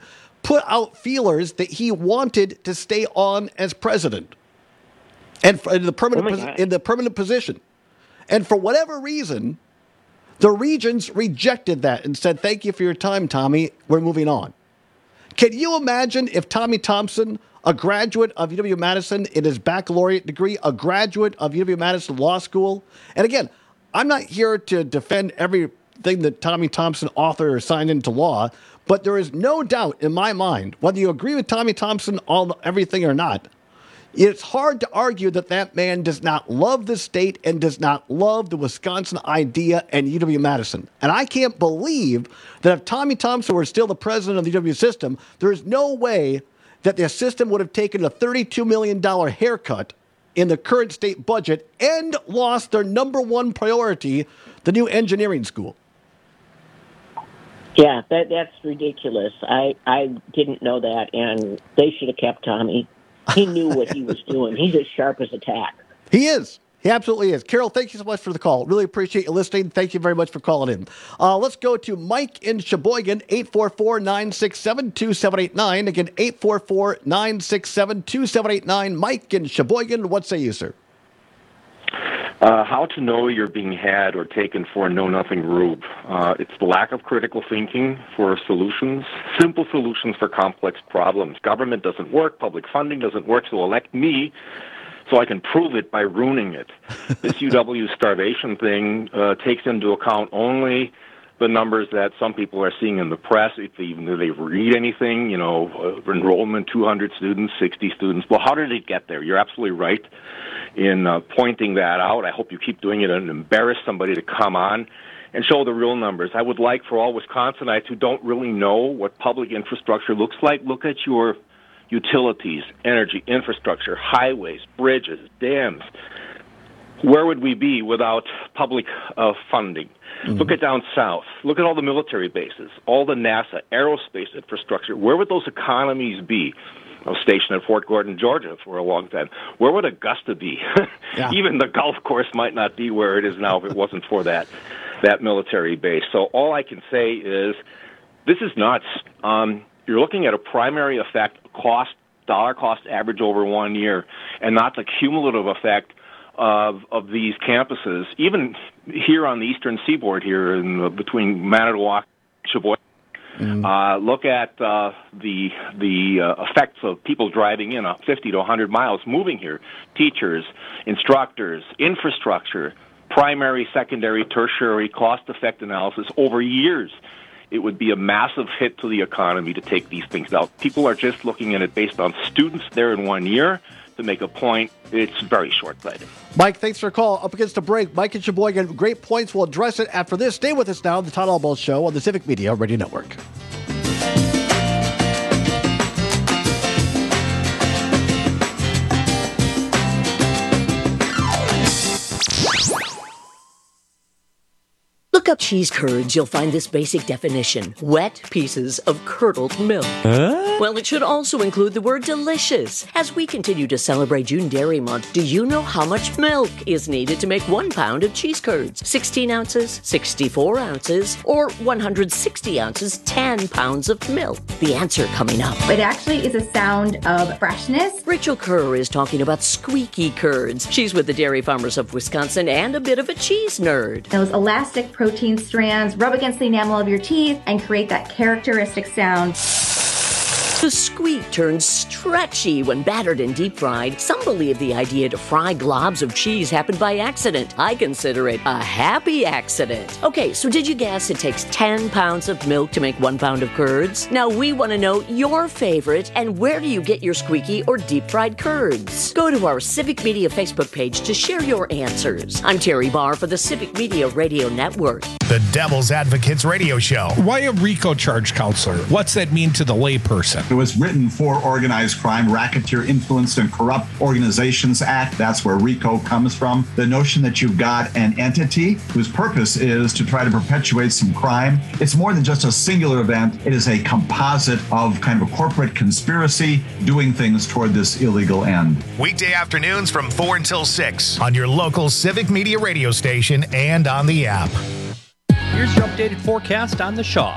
put out feelers that he wanted to stay on as president and in the permanent, Oh my pos- God. in the permanent position. And for whatever reason, the regents rejected that and said, thank you for your time, Tommy. We're moving on. Can you imagine if Tommy Thompson, a graduate of U W-Madison in his baccalaureate degree, a graduate of U W-Madison Law School, and again, I'm not here to defend everything that Tommy Thompson authored or signed into law, but there is no doubt in my mind, whether you agree with Tommy Thompson all everything or not, it's hard to argue that that man does not love the state and does not love the Wisconsin idea and U W-Madison. And I can't believe that if Tommy Thompson were still the president of the U W system, there is no way that the system would have taken a thirty-two million dollars haircut in the current state budget and lost their number one priority, the new engineering school. Yeah, that that's ridiculous. I, I didn't know that, and they should have kept Tommy. He knew what he was doing. He's as sharp as a tack. He is. He absolutely is. Carol, thank you so much for the call. Really appreciate you listening. Thank you very much for calling in. Uh, let's go to Mike in Sheboygan, eight four four, nine six seven, two seven eight nine. Again, eight four four, nine six seven, two seven eight nine. Mike in Sheboygan, what say you, sir? Uh, how to know you're being had or taken for a know-nothing rube. Uh, it's the lack of critical thinking for solutions, simple solutions for complex problems. Government doesn't work, public funding doesn't work, so elect me so I can prove it by ruining it. This U W starvation thing uh, takes into account only the numbers that some people are seeing in the press, if they, even if they read anything, you know, uh, enrollment, two hundred students, sixty students. Well, how did it get there? You're absolutely right in uh, pointing that out. I hope you keep doing it and embarrass somebody to come on and show the real numbers. I would like for all Wisconsinites who don't really know what public infrastructure looks like, look at your utilities, energy, infrastructure, highways, bridges, dams. Where would we be without public uh, funding? Mm-hmm. Look at down south. Look at all the military bases, all the NASA, aerospace infrastructure. Where would those economies be? I was stationed at Fort Gordon, Georgia for a long time. Where would Augusta be? Yeah. Even the golf course might not be where it is now if it wasn't for that that military base. So all I can say is this is nuts. Um, you're looking at a primary effect, cost, dollar cost average over one year, and not the cumulative effect of of these campuses. Even here on the eastern seaboard here in the, between Manitowoc and Sheboygan, Mm. Uh, look at uh, the the uh, effects of people driving in uh, fifty to one hundred miles, moving here. Teachers, instructors, infrastructure, primary, secondary, tertiary, cost-effect analysis over years. It would be a massive hit to the economy to take these things out. People are just looking at it based on students there in one year to make a point. It's very short-sighted. Mike, thanks for a call. Up against a break, Mike and Sheboygan, great points. We'll address it after this. Stay with us now on the Todd Albaugh Show on the Civic Media Radio Network. Look up cheese curds, you'll find this basic definition. Wet pieces of curdled milk. Huh? Well, it should also include the word delicious. As we continue to celebrate June Dairy Month, do you know how much milk is needed to make one pound of cheese curds? sixteen ounces, sixty-four ounces, or one hundred sixty ounces, ten pounds of milk? The answer coming up. It actually is a sound of freshness. Rachel Kerr is talking about squeaky curds. She's with the Dairy Farmers of Wisconsin and a bit of a cheese nerd. Those elastic protein strands rub against the enamel of your teeth and create that characteristic sound. The squeak turns stretchy when battered and deep fried. Some believe the idea to fry globs of cheese happened by accident. I consider it a happy accident. Okay, so did you guess it takes ten pounds of milk to make one pound of curds? Now we want to know your favorite and where do you get your squeaky or deep fried curds? Go to our Civic Media Facebook page to share your answers. I'm Terry Barr for the Civic Media Radio Network. The Devil's Advocates Radio Show. Why a RICO charge, counselor? What's that mean to the layperson? It was written for Organized Crime, Racketeer, Influenced, and Corrupt Organizations Act. That's where RICO comes from. The notion that you've got an entity whose purpose is to try to perpetuate some crime. It's more than just a singular event. It is a composite of kind of a corporate conspiracy doing things toward this illegal end. Weekday afternoons from four until six on your local Civic Media radio station and on the app. Here's your updated forecast on the Shaw.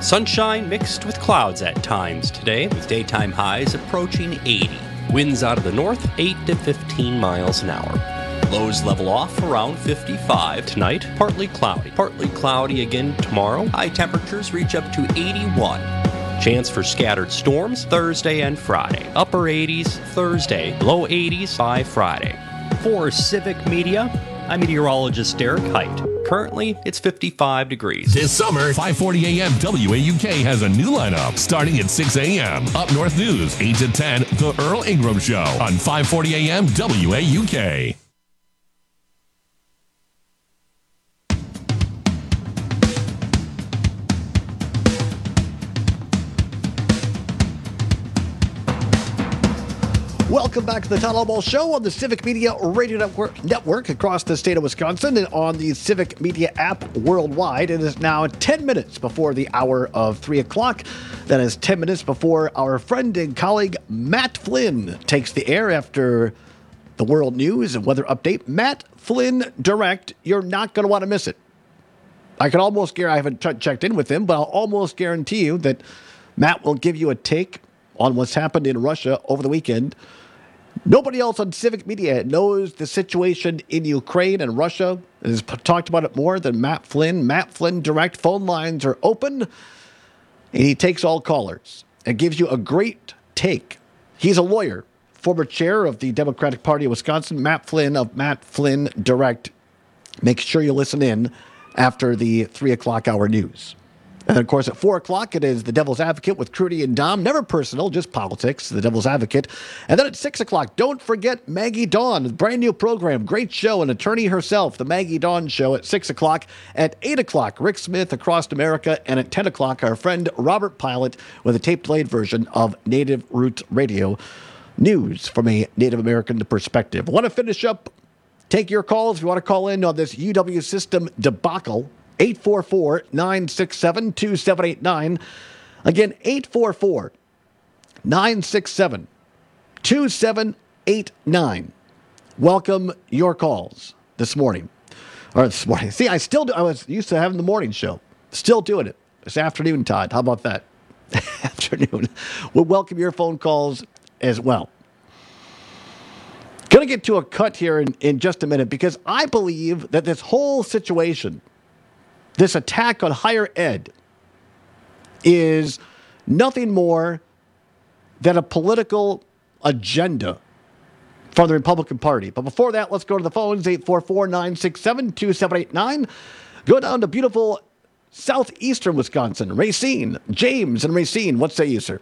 Sunshine mixed with clouds at times today, with daytime highs approaching eighty. Winds out of the north, eight to fifteen miles an hour. Lows level off around fifty-five tonight, partly cloudy. Partly cloudy again tomorrow. High temperatures reach up to eighty-one. Chance for scattered storms Thursday and Friday. Upper eighties Thursday, low eighties by Friday. For Civic Media, I'm meteorologist Derek Height. Currently, it's fifty-five degrees. This summer, five forty a.m. W A U K has a new lineup starting at six a.m. Up North News, eight to ten, The Earl Ingram Show on five forty a.m. W A U K. Welcome back to the Todd Albaugh Show on the Civic Media Radio Network, network across the state of Wisconsin and on the Civic Media app worldwide. It is now ten minutes before the hour of three o'clock. That is ten minutes before our friend and colleague Matt Flynn takes the air after the world news and weather update. Matt Flynn Direct, you're not going to want to miss it. I can almost guarantee, I haven't ch- checked in with him, but I'll almost guarantee you that Matt will give you a take on what's happened in Russia over the weekend. Nobody else on Civic Media knows the situation in Ukraine and Russia and has p- talked about it more than Matt Flynn. Matt Flynn Direct phone lines are open, and he takes all callers and gives you a great take. He's a lawyer, former chair of the Democratic Party of Wisconsin, Matt Flynn of Matt Flynn Direct. Make sure you listen in after the three o'clock hour news. And, of course, at four o'clock, it is The Devil's Advocate with Crudy and Dom. Never personal, just politics, The Devil's Advocate. And then at six o'clock, don't forget Maggie Dawn, a brand new program, great show, an attorney herself, The Maggie Dawn Show at six o'clock. At eight o'clock, Rick Smith, Across America. And at ten o'clock, our friend Robert Pilot with a tape-delayed version of Native Roots Radio news from a Native American perspective. I want to finish up, take your calls if you want to call in on this U W system debacle. eight four four, nine six seven, two seven eight nine. Again, eight four four, nine six seven, two seven eight nine. Welcome your calls this morning. Or this morning. See, I still do. I was used to having the morning show. Still doing it. This afternoon, Todd. How about that? Afternoon. We'll welcome your phone calls as well. Going to get to a cut here in, in just a minute because I believe that this whole situation, this attack on higher ed, is nothing more than a political agenda from the Republican Party. But before that, let's go to the phones, eight four four, nine six seven, two seven eight nine. Go down to beautiful southeastern Wisconsin. Racine, James and Racine, what say you, sir?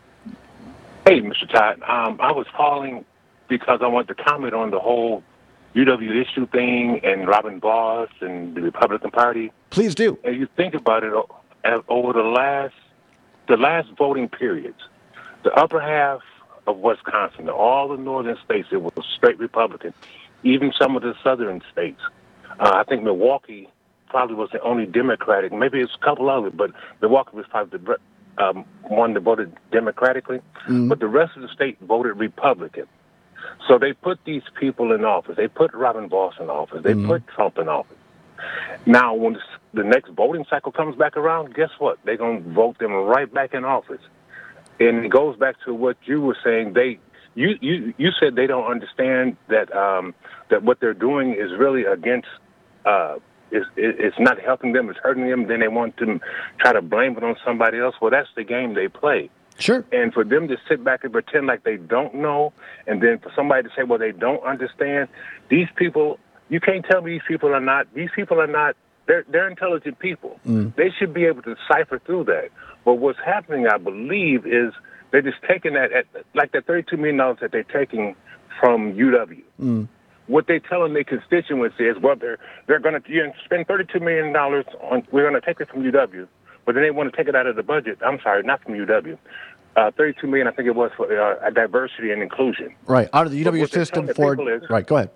Hey, Mister Todd. Um, I was calling because I wanted to comment on the whole U W issue thing and Robin Boss and the Republican Party. Please do. And you think about it, over the last the last voting periods, the upper half of Wisconsin, all the northern states, it was straight Republican. Even some of the southern states. Uh, I think Milwaukee probably was the only Democratic. Maybe it's a couple others, but Milwaukee was probably the um, one that voted Democratically. Mm-hmm. But the rest of the state voted Republican. So they put these people in office. They put Robin Boss in office. They mm-hmm. put Trump in office. Now, when the next voting cycle comes back around, guess what? They're going to vote them right back in office. And it goes back to what you were saying. They, you, you, you said they don't understand that um, that what they're doing is really against. Uh, it's, it's not helping them. It's hurting them. Then they want to try to blame it on somebody else. Well, that's the game they play. Sure. And for them to sit back and pretend like they don't know, and then for somebody to say, well, they don't understand, these people, you can't tell me these people are not, these people are not, they're, they're intelligent people. Mm. They should be able to decipher through that. But what's happening, I believe, is they're just taking that, at, like that thirty-two million dollars that they're taking from U W. Mm. What they're telling their constituents is, well, they're, they're going to spend thirty-two million dollars on, we're going to take it from U W. But then they want to take it out of the budget. I'm sorry, not from U W. Uh, thirty-two million dollars, I think it was for uh, diversity and inclusion. Right, out of the U W system for... Is, right, go ahead.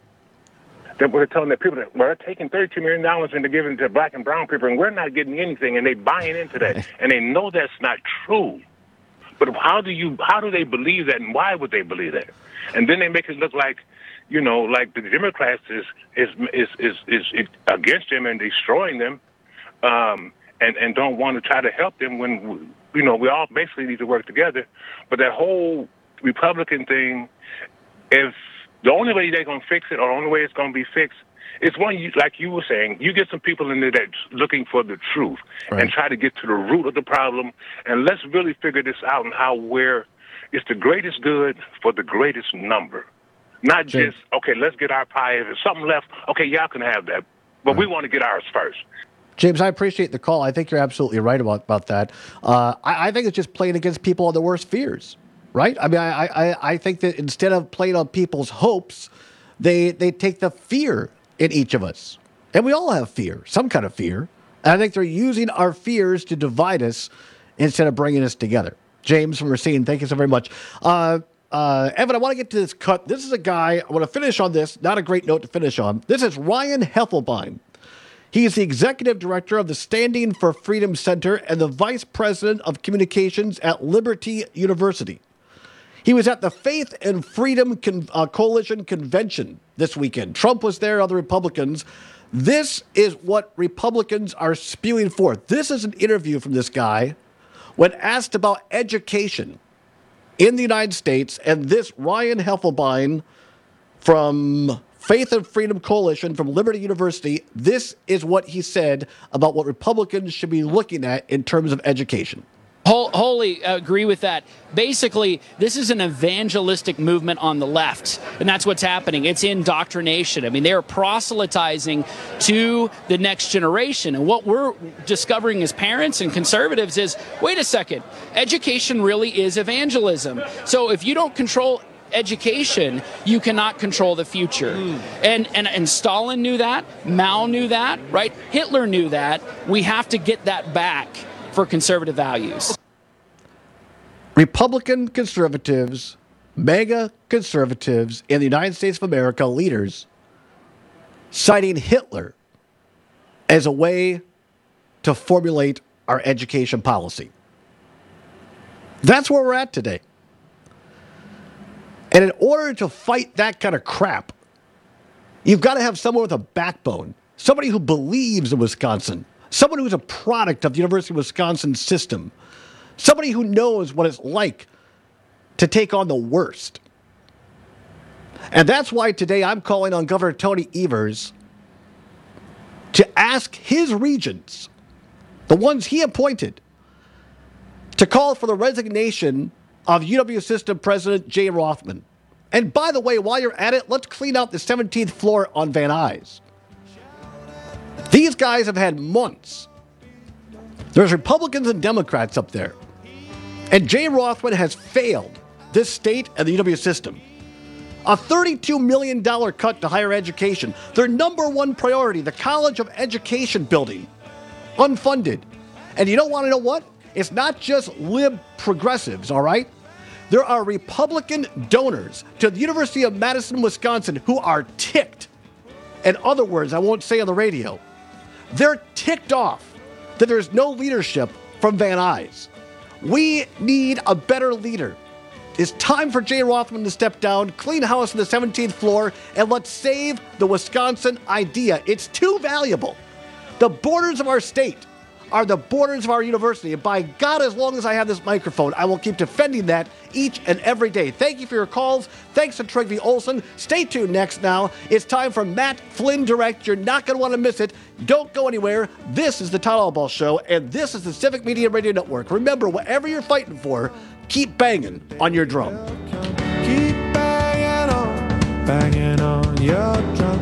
That we're telling the people that we're taking thirty-two million dollars and they're giving it to black and brown people, and we're not getting anything, and they're buying into that. And they know that's not true. But how do you, how do they believe that, and why would they believe that? And then they make it look like, you know, like the Democrats is is is is, is against them and destroying them. Um, and, and don't want to try to help them when, you know, we all basically need to work together. But that whole Republican thing, if the only way they're going to fix it or the only way it's going to be fixed, it's one, you, like you were saying, you get some people in there that's looking for the truth right. and try to get to the root of the problem. And let's really figure this out and how we're, it's the greatest good for the greatest number. Not James. just, okay, let's get our pie. If there's something left, okay, y'all can have that. But right. we want to get ours first. James, I appreciate the call. I think you're absolutely right about, about that. Uh, I, I think it's just playing against people on their worst fears, right? I mean, I, I, I think that instead of playing on people's hopes, they they take the fear in each of us. And we all have fear, some kind of fear. And I think they're using our fears to divide us instead of bringing us together. James from Racine, thank you so very much. Uh, uh, Evan, I want to get to this cut. This is a guy, I want to finish on this, not a great note to finish on. This is Ryan Heffelbein. He is the executive director of the Standing for Freedom Center and the vice president of communications at Liberty University. He was at the Faith and Freedom Con- uh, Coalition Convention this weekend. Trump was there, other Republicans. This is what Republicans are spewing forth. This is an interview from this guy when asked about education in the United States. And this Ryan Heffelbein from Faith and Freedom Coalition from Liberty University, this is what he said about what Republicans should be looking at in terms of education. Wholly agree with that. Basically, this is an evangelistic movement on the left, and that's what's happening. It's indoctrination. I mean, they are proselytizing to the next generation. And what we're discovering as parents and conservatives is, wait a second, education really is evangelism. So if you don't control education, you cannot control the future. Mm. And, and and Stalin knew that. Mao knew that, right? Hitler knew that. We have to get that back for conservative values. Republican conservatives, mega conservatives in the United States of America, leaders, citing Hitler as a way to formulate our education policy. That's where we're at today. And in order to fight that kind of crap, you've got to have someone with a backbone, somebody who believes in Wisconsin, someone who's a product of the University of Wisconsin system, somebody who knows what it's like to take on the worst. And that's why today I'm calling on Governor Tony Evers to ask his regents, the ones he appointed, to call for the resignation of U W System President Jay Rothman. And by the way, while you're at it, let's clean out the seventeenth floor on Van Nuys. These guys have had months. There's Republicans and Democrats up there. And Jay Rothman has failed this state and the U W system. A thirty-two million dollars cut to higher education. Their number one priority, the College of Education building, unfunded. And you don't want to know what? It's not just lib progressives, all right? There are Republican donors to the University of Madison, Wisconsin, who are ticked. In other words, I won't say on the radio, they're ticked off that there's no leadership from Van Nuys. We need a better leader. It's time for Jay Rothman to step down, clean house on the seventeenth floor, and let's save the Wisconsin idea. It's too valuable. The borders of our state are the borders of our university. And by God, as long as I have this microphone, I will keep defending that each and every day. Thank you for your calls. Thanks to Trygve Olsen. Stay tuned next now. It's time for Matt Flynn Direct. You're not going to want to miss it. Don't go anywhere. This is the Todd Albaugh Show, and this is the Civic Media Radio Network. Remember, whatever you're fighting for, keep banging on your drum. Keep banging on, banging on your drum.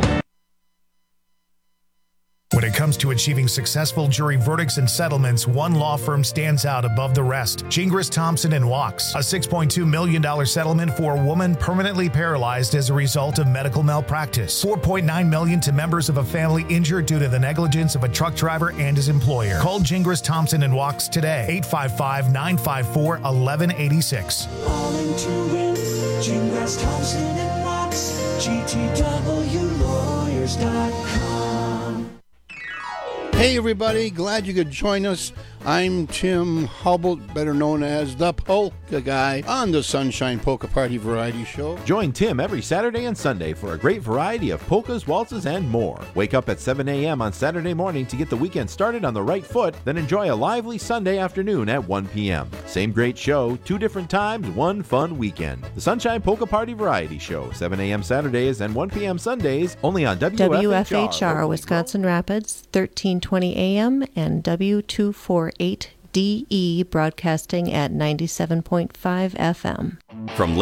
When it comes to achieving successful jury verdicts and settlements, one law firm stands out above the rest. Gingras, Thompson and Wachs. A six point two million dollars settlement for a woman permanently paralyzed as a result of medical malpractice. four point nine million dollars to members of a family injured due to the negligence of a truck driver and his employer. Call Gingras, Thompson and Wachs today. eight five five, nine five four, one one eight six. All in to win. Gingras, Thompson and Wachs. G T W lawyers dot com. Hey everybody, glad you could join us I'm Tim Hubble, better known as the Polka Guy, on the Sunshine Polka Party Variety Show. Join Tim every Saturday and Sunday for a great variety of polkas, waltzes, and more. Wake up at seven a.m. on Saturday morning to get the weekend started on the right foot, then enjoy a lively Sunday afternoon at one p.m. Same great show, two different times, one fun weekend. The Sunshine Polka Party Variety Show, seven a.m. Saturdays and one p.m. Sundays, only on W F H R. W F H R, Wisconsin Rapids, thirteen twenty A M, and W two forty-eight D E, broadcasting at ninety-seven point five F M. From